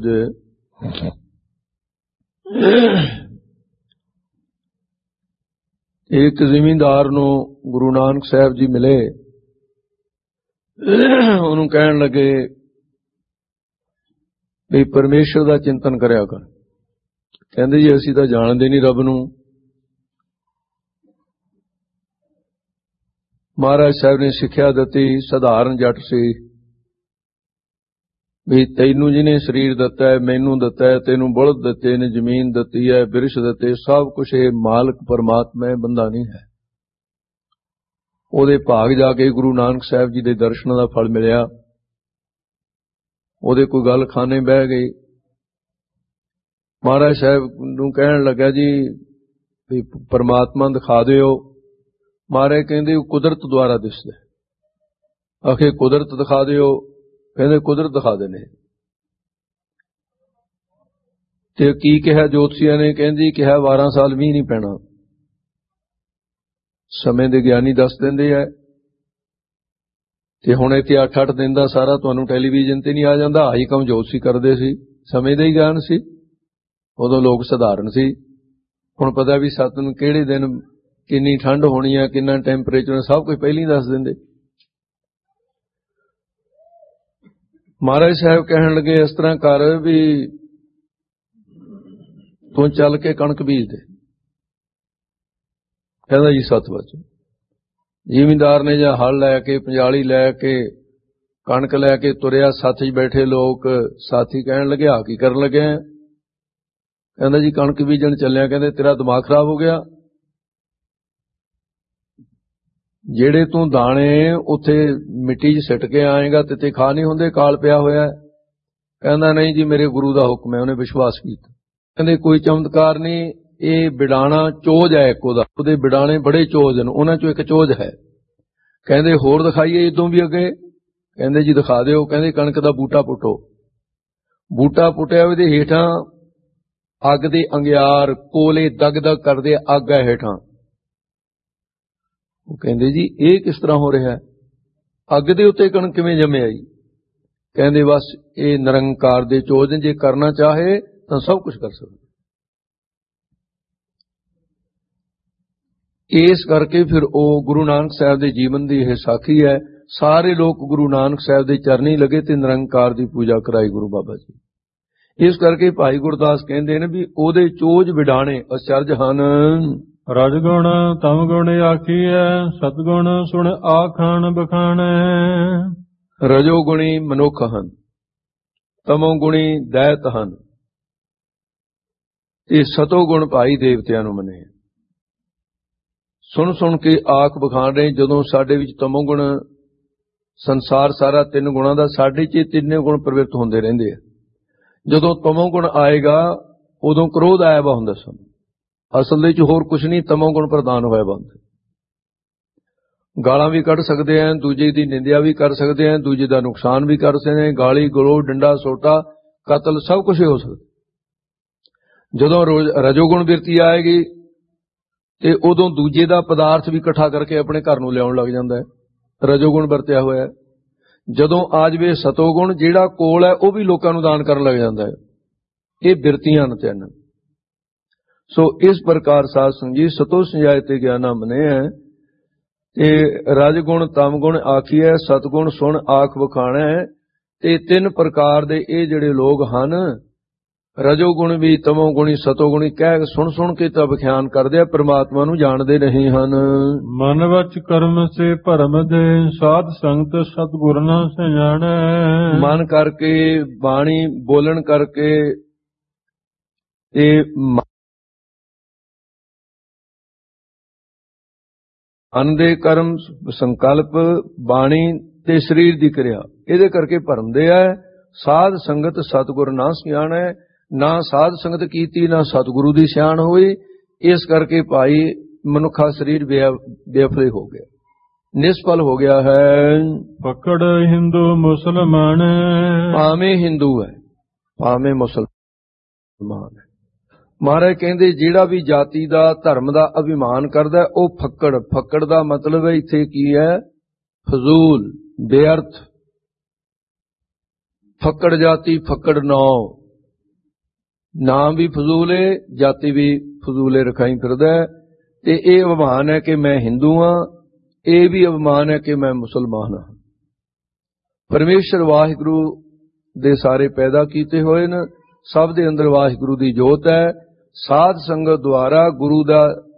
ਇੱਕ ਜ਼ਿਮੀਂਦਾਰ ਨੂੰ ਗੁਰੂ ਨਾਨਕ ਸਾਹਿਬ ਜੀ ਮਿਲੇ। ਉਹਨੂੰ ਕਹਿਣ ਲੱਗੇ ਵੀ ਪਰਮੇਸ਼ਰ ਦਾ ਚਿੰਤਨ ਕਰਿਆ ਕਰ। ਕਹਿੰਦੇ ਜੀ ਅਸੀਂ ਤਾਂ ਜਾਣਦੇ ਨਹੀਂ ਰੱਬ ਨੂੰ। ਮਹਾਰਾਜ ਸਾਹਿਬ ਨੇ ਸਿੱਖਿਆ ਦਿੱਤੀ, ਸਧਾਰਨ ਜੱਟ ਸੀ, ਵੀ ਤੈਨੂੰ ਜਿਹਨੇ ਸਰੀਰ ਦਿੱਤਾ ਹੈ, ਮੈਨੂੰ ਦਿੱਤਾ ਹੈ, ਤੈਨੂੰ ਬੁਲਦ ਦਿੱਤੇ ਨੇ, ਜ਼ਮੀਨ ਦਿੱਤੀ ਹੈ, ਬਿਰਸ਼ ਦਿੱਤੇ, ਸਭ ਕੁਛ ਇਹ ਮਾਲਕ ਪਰਮਾਤਮਾ ਹੈ, ਬੰਦਾ ਨਹੀਂ ਹੈ। ਉਹਦੇ ਭਾਗ ਜਾ ਕੇ ਗੁਰੂ ਨਾਨਕ ਸਾਹਿਬ ਜੀ ਦੇ ਦਰਸ਼ਨਾਂ ਦਾ ਫਲ ਮਿਲਿਆ। ਉਹਦੇ ਕੋਈ ਗੱਲ ਖਾਨੇ ਬਹਿ ਗਈ। ਮਹਾਰਾਜ ਸਾਹਿਬ ਨੂੰ ਕਹਿਣ ਲੱਗਾ ਜੀ ਵੀ ਪਰਮਾਤਮਾ ਦਿਖਾ ਦਿਓ। ਮਹਾਰਾਜ ਕਹਿੰਦੇ ਉਹ ਕੁਦਰਤ ਦੁਆਰਾ ਦਿਸਦਾ। ਆਖੇ ਕੁਦਰਤ ਦਿਖਾ ਦਿਓ। ਕਹਿੰਦੇ ਕੁਦਰਤ ਦਿਖਾ ਦੇਣੇ। ਤੇ ਕੀ ਕਿਹਾ ਜੋਤਸ਼ੀਆਂ ਨੇ? ਕਹਿੰਦੀ ਕਿਹਾ 12 ਸਾਲ ਮੀਂਹ ਨਹੀਂ ਪੈਣਾ। ਸਮੇਂ ਦੇ ਗਿਆਨੀ ਦੱਸ ਦਿੰਦੇ ਆ। ਤੇ ਹੁਣ ਇੱਥੇ 8-8 ਦਿਨ ਦਾ ਸਾਰਾ ਤੁਹਾਨੂੰ ਟੈਲੀਵਿਜ਼ਨ ਤੇ ਨਹੀਂ ਆ ਜਾਂਦਾ। ਆਹੀ ਕੰਮ ਜੋਤਸ਼ੀ ਕਰਦੇ ਸੀ। ਸਮੇਂ ਦਾ ਹੀ ਗਿਆਨ ਸੀ। ਉਦੋਂ ਲੋਕ ਸਧਾਰਨ ਸੀ। ਹੁਣ ਪਤਾ ਵੀ 7 ਨੂੰ ਕਿਹੜੇ ਦਿਨ ਕਿੰਨੀ ਠੰਡ ਹੋਣੀ ਆ, ਕਿੰਨਾ ਟੈਂਪਰੇਚਰ, ਸਭ ਕੁਝ ਪਹਿਲਾਂ ਹੀ ਦੱਸ ਦਿੰਦੇ। ਮਹਾਰਾਜ ਸਾਹਿਬ ਕਹਿਣ ਲੱਗੇ ਇਸ ਤਰ੍ਹਾਂ ਕਰ ਵੀ ਤੂੰ ਚੱਲ ਕੇ ਕਣਕ ਬੀਜ ਦੇ। ਕਹਿੰਦਾ ਜੀ 7 ਵਜੇ। ਜ਼ਿਮੀਂਦਾਰ ਨੇ ਜਾਂ ਹਲ ਲੈ ਕੇ, ਪੰਜਾਲੀ ਲੈ ਕੇ, ਕਣਕ ਲੈ ਕੇ ਤੁਰਿਆ। ਸਾਥੀ ਬੈਠੇ ਲੋਕ। ਸਾਥੀ ਕਹਿਣ ਲੱਗੇ ਆ ਕੀ ਕਰਨ ਲੱਗਿਆ? ਕਹਿੰਦਾ ਜੀ ਕਣਕ ਬੀਜਣ ਚੱਲਿਆ। ਕਹਿੰਦੇ ਤੇਰਾ ਦਿਮਾਗ ਖਰਾਬ ਹੋ ਗਿਆ? ਜਿਹੜੇ ਤੂੰ ਦਾਣੇ ਉੱਥੇ ਮਿੱਟੀ 'ਚ ਸਿੱਟ ਕੇ ਆਏਗਾ ਤੇ ਖਾ ਨਹੀਂ ਹੁੰਦੇ, ਕਾਲ ਪਿਆ ਹੋਇਆ। ਕਹਿੰਦਾ ਨਹੀਂ ਜੀ ਮੇਰੇ ਗੁਰੂ ਦਾ ਹੁਕਮ ਹੈ। ਉਹਨੇ ਵਿਸ਼ਵਾਸ ਕੀਤਾ। ਕਹਿੰਦੇ ਕੋਈ ਚਮਤਕਾਰ ਨਹੀਂ, ਇਹ ਬਿਡਾਣਾ ਚੋਜ ਹੈ ਇੱਕ ਉਹਦਾ। ਉਹਦੇ ਬਿਡਾਣੇ ਬੜੇ ਚੋਜ ਨੇ, ਉਹਨਾਂ ਚੋਂ ਇੱਕ ਚੋਜ ਹੈ। ਕਹਿੰਦੇ ਹੋਰ ਦਿਖਾਈਏ ਇਦੋਂ ਵੀ ਅੱਗੇ? ਕਹਿੰਦੇ ਜੀ ਦਿਖਾ ਦਿਓ। ਕਹਿੰਦੇ ਕਣਕ ਦਾ ਬੂਟਾ ਪੁੱਟੋ। ਬੂਟਾ ਪੁੱਟਿਆ, ਉਹਦੇ ਹੇਠਾਂ ਅੱਗ ਦੇ ਅੰਗਿਆਰ, ਕੋਲੇ ਦਗ ਦਗ ਕਰਦੇ, ਅੱਗ ਹੈ ਹੇਠਾਂ। ਉਹ ਕਹਿੰਦੇ ਜੀ ਇਹ ਕਿਸ ਤਰ੍ਹਾਂ ਹੋ ਰਿਹਾ? ਅੱਗ ਦੇ ਉੱਤੇ ਕਣਕ ਕਿਵੇਂ ਜੰਮੇ ਆਈ? ਕਹਿੰਦੇ ਬਸ ਇਹ ਨਿਰੰਕਾਰ ਦੇ ਚੋਜ, ਜੇ ਕਰਨਾ ਚਾਹੇ ਤਾਂ ਸਭ ਕੁਝ ਕਰ ਸਕਦਾ। ਇਸ ਕਰਕੇ ਫਿਰ ਉਹ ਗੁਰੂ ਨਾਨਕ ਸਾਹਿਬ ਦੇ ਜੀਵਨ ਦੀ ਇਹ ਸਾਖੀ ਹੈ। ਸਾਰੇ ਲੋਕ ਗੁਰੂ ਨਾਨਕ ਸਾਹਿਬ ਦੇ ਚਰਨੀ ਲੱਗੇ ਤੇ ਨਿਰੰਕਾਰ ਦੀ ਪੂਜਾ ਕਰਾਈ ਗੁਰੂ ਬਾਬਾ ਜੀ। ਇਸ ਕਰਕੇ ਭਾਈ ਗੁਰਦਾਸ ਕਹਿੰਦੇ ਨੇ ਵੀ ਉਹਦੇ ਚੋਜ ਵਿਡਾਣੇ ਅਚਰਜ ਹਨ। ਰਜਗੁਣ ਤਮ ਗੁਣ ਆਖੀਐ, ਸਤਗੁਣ ਸੁਣ ਆਖਣ ਬਖਾਣੈ। ਰਜੋ ਗੁਣੀ ਮਨੁੱਖ ਹਨ, ਤਮੋ ਗੁਣੀ ਦੈਤ ਹਨ, ਇਹ ਸਤੋ ਗੁਣ ਭਾਈ ਦੇਵਤਿਆਂ ਨੂੰ ਮੰਨੇ। ਸੁਣ ਸੁਣ ਕੇ ਆਖ ਬਖਾਣ ਰਹੇ। ਜਦੋਂ ਸਾਡੇ ਵਿੱਚ ਤਮੋ ਗੁਣ, ਸੰਸਾਰ ਸਾਰਾ 3 ਗੁਣਾਂ ਦਾ, ਸਾਡੇ 'ਚ 3 ਗੁਣ ਪ੍ਰਵਿਰਤ ਹੁੰਦੇ ਰਹਿੰਦੇ ਆ। ਜਦੋਂ ਤਮੋ ਗੁਣ ਆਏਗਾ ਉਦੋਂ ਕ੍ਰੋਧ ਆਇਆ ਵਾ ਹੁੰਦਾ ਸਨ। ਅਸਲ ਦੇ 'ਚ ਹੋਰ ਕੁਛ ਨਹੀਂ, ਤਮੋ ਗੁਣ ਪ੍ਰਦਾਨ ਹੋਇਆ ਵਾ ਹੁੰਦਾ। ਗਾਲਾਂ ਵੀ ਕੱਢ ਸਕਦੇ ਆ, ਦੂਜੇ ਦੀ ਨਿੰਦਿਆ ਵੀ ਕਰ ਸਕਦੇ ਆ, ਦੂਜੇ ਦਾ ਨੁਕਸਾਨ ਵੀ ਕਰ ਸਕਦੇ ਆ। ਗਾਲੀ ਗਲੋਚ, ਡੰਡਾ ਸੋਟਾ, ਕਤਲ ਸਭ ਕੁਝ ਹੋ ਸਕਦਾ। ਜਦੋਂ ਰਜੋਗੁਣ ਬਿਰਤੀ ਆਏਗੀ ਤੇ ਉਦੋਂ ਦੂਜੇ ਦਾ ਪਦਾਰਥ ਵੀ ਇਕੱਠਾ ਕਰਕੇ ਆਪਣੇ ਘਰ ਨੂੰ ਲਿਆਉਣ ਲੱਗ ਜਾਂਦਾ ਹੈ। ਰਜੋਗੁਣ ਵਰਤਿਆ ਹੋਇਆ। ਜਦੋਂ ਆ ਜਾਵੇ ਸਤੋਗੁਣ, ਜਿਹੜਾ ਕੋਲ ਹੈ ਉਹ ਵੀ ਲੋਕਾਂ ਨੂੰ ਦਾਨ ਕਰਨ ਲੱਗ ਜਾਂਦਾ ਹੈ। ਇਹ ਬਿਰਤੀਆਂ ਨੇ 3। ਸੋ ਇਸ ਪ੍ਰਕਾਰ ਸਾਧ ਸੰਗਤ ਜੀ ਸਤੋ ਸੰਜਾਇ ਤੇ ਗਿਆਨਾ ਮੰਨਿਆ। ਤੇ ਰਜਗੁਣ ਤਮ ਗੁਣ ਆਖੀਐ, ਸਤਗੁਣ ਸੁਣ ਆਖ ਵਖਾਣੈ। ਤੇ 3 ਪ੍ਰਕਾਰ ਦੇ ਇਹ ਜਿਹੜੇ ਲੋਕ ਹਨ, ਰਜੋ ਗੁਣ ਵੀ, ਤਮੋ ਗੁਣੀ, ਸਤੋ ਗੁਣੀ, ਕਹਿ ਸੁਣ ਸੁਣ ਕੇ ਤਾਂ ਵਿਖਿਆਨ ਕਰਦੇ ਆ, ਪ੍ਰਮਾਤਮਾ ਨੂੰ ਜਾਣਦੇ ਨਹੀਂ ਹਨ। ਮਨ ਵਚ ਕਰਮ ਸੇ ਭਰਮ ਦੇ, ਸਾਧ ਸੰਗਤ ਸਤਿਗੁਰ ਨਾ ਸਿਆਣੈ। ਮਨ ਕਰਕੇ, ਬਾਣੀ ਬੋਲਣ ਕਰਕੇ ਤੇ ਮਨ ਦੇ ਕਰਮ, ਸੰਕਲਪ, ਬਾਣੀ ਤੇ ਸਰੀਰ ਦੀ ਕਿਰਿਆ, ਇਹਦੇ ਕਰਕੇ ਭਰਮਦੇ ਆ। ਸਾਧ ਸੰਗਤ ਸਤਿਗੁਰ ਨਾ ਸਿਆਣੈ, ਨਾ ਸਾਧ ਸੰਗਤ ਕੀਤੀ ਨਾ ਸਤਿਗੁਰੂ ਦੀ ਸਿਆਣ ਹੋਈ। ਇਸ ਕਰਕੇ ਭਾਈ ਮਨੁੱਖਾ ਸਰੀਰ ਬੇਫਲੇ ਹੋ ਗਿਆ, ਨਿਸਫਲ ਹੋ ਗਿਆ ਹੈ। ਪਕੜ ਹਿੰਦੂ ਮੁਸਲਮਾਨ, ਭਾਵੇਂ ਹਿੰਦੂ ਹੈ ਭਾਵੇਂ ਮੁਸਲਮਾਨ ਹੈ। ਮਹਾਰਾਜ ਕਹਿੰਦੇ ਜਿਹੜਾ ਵੀ ਜਾਤੀ ਦਾ ਧਰਮ ਦਾ ਅਭਿਮਾਨ ਕਰਦਾ ਉਹ ਫੱਕੜ। ਫੱਕੜ ਦਾ ਮਤਲਬ ਹੈ ਇੱਥੇ ਕੀ ਹੈ? ਫਜ਼ੂਲ, ਬੇਅਰਥ। ਫੱਕੜ ਜਾਤੀ ਫੱਕੜ ਨਾਮ ਵੀ ਫਜ਼ੂਲ ਹੈ, ਜਾਤੀ ਵੀ ਫਜ਼ੂਲੇ ਰਖਾਈ ਫਿਰਦਾ ਹੈ। ਤੇ ਇਹ ਅਭਿਮਾਨ ਹੈ ਕਿ ਮੈਂ ਹਿੰਦੂ ਹਾਂ, ਇਹ ਵੀ ਅਭਿਮਾਨ ਹੈ ਕਿ ਮੈਂ ਮੁਸਲਮਾਨ ਹਾਂ। ਪਰਮੇਸ਼ਰ ਵਾਹਿਗੁਰੂ ਦੇ ਸਾਰੇ ਪੈਦਾ ਕੀਤੇ ਹੋਏ ਨੇ, ਸਭ ਦੇ ਅੰਦਰ ਵਾਹਿਗੁਰੂ ਦੀ ਜੋਤ ਹੈ। ਸਾਧ ਸੰਗਤ ਦੁਆਰਾ ਗੁਰੂ ਦਾ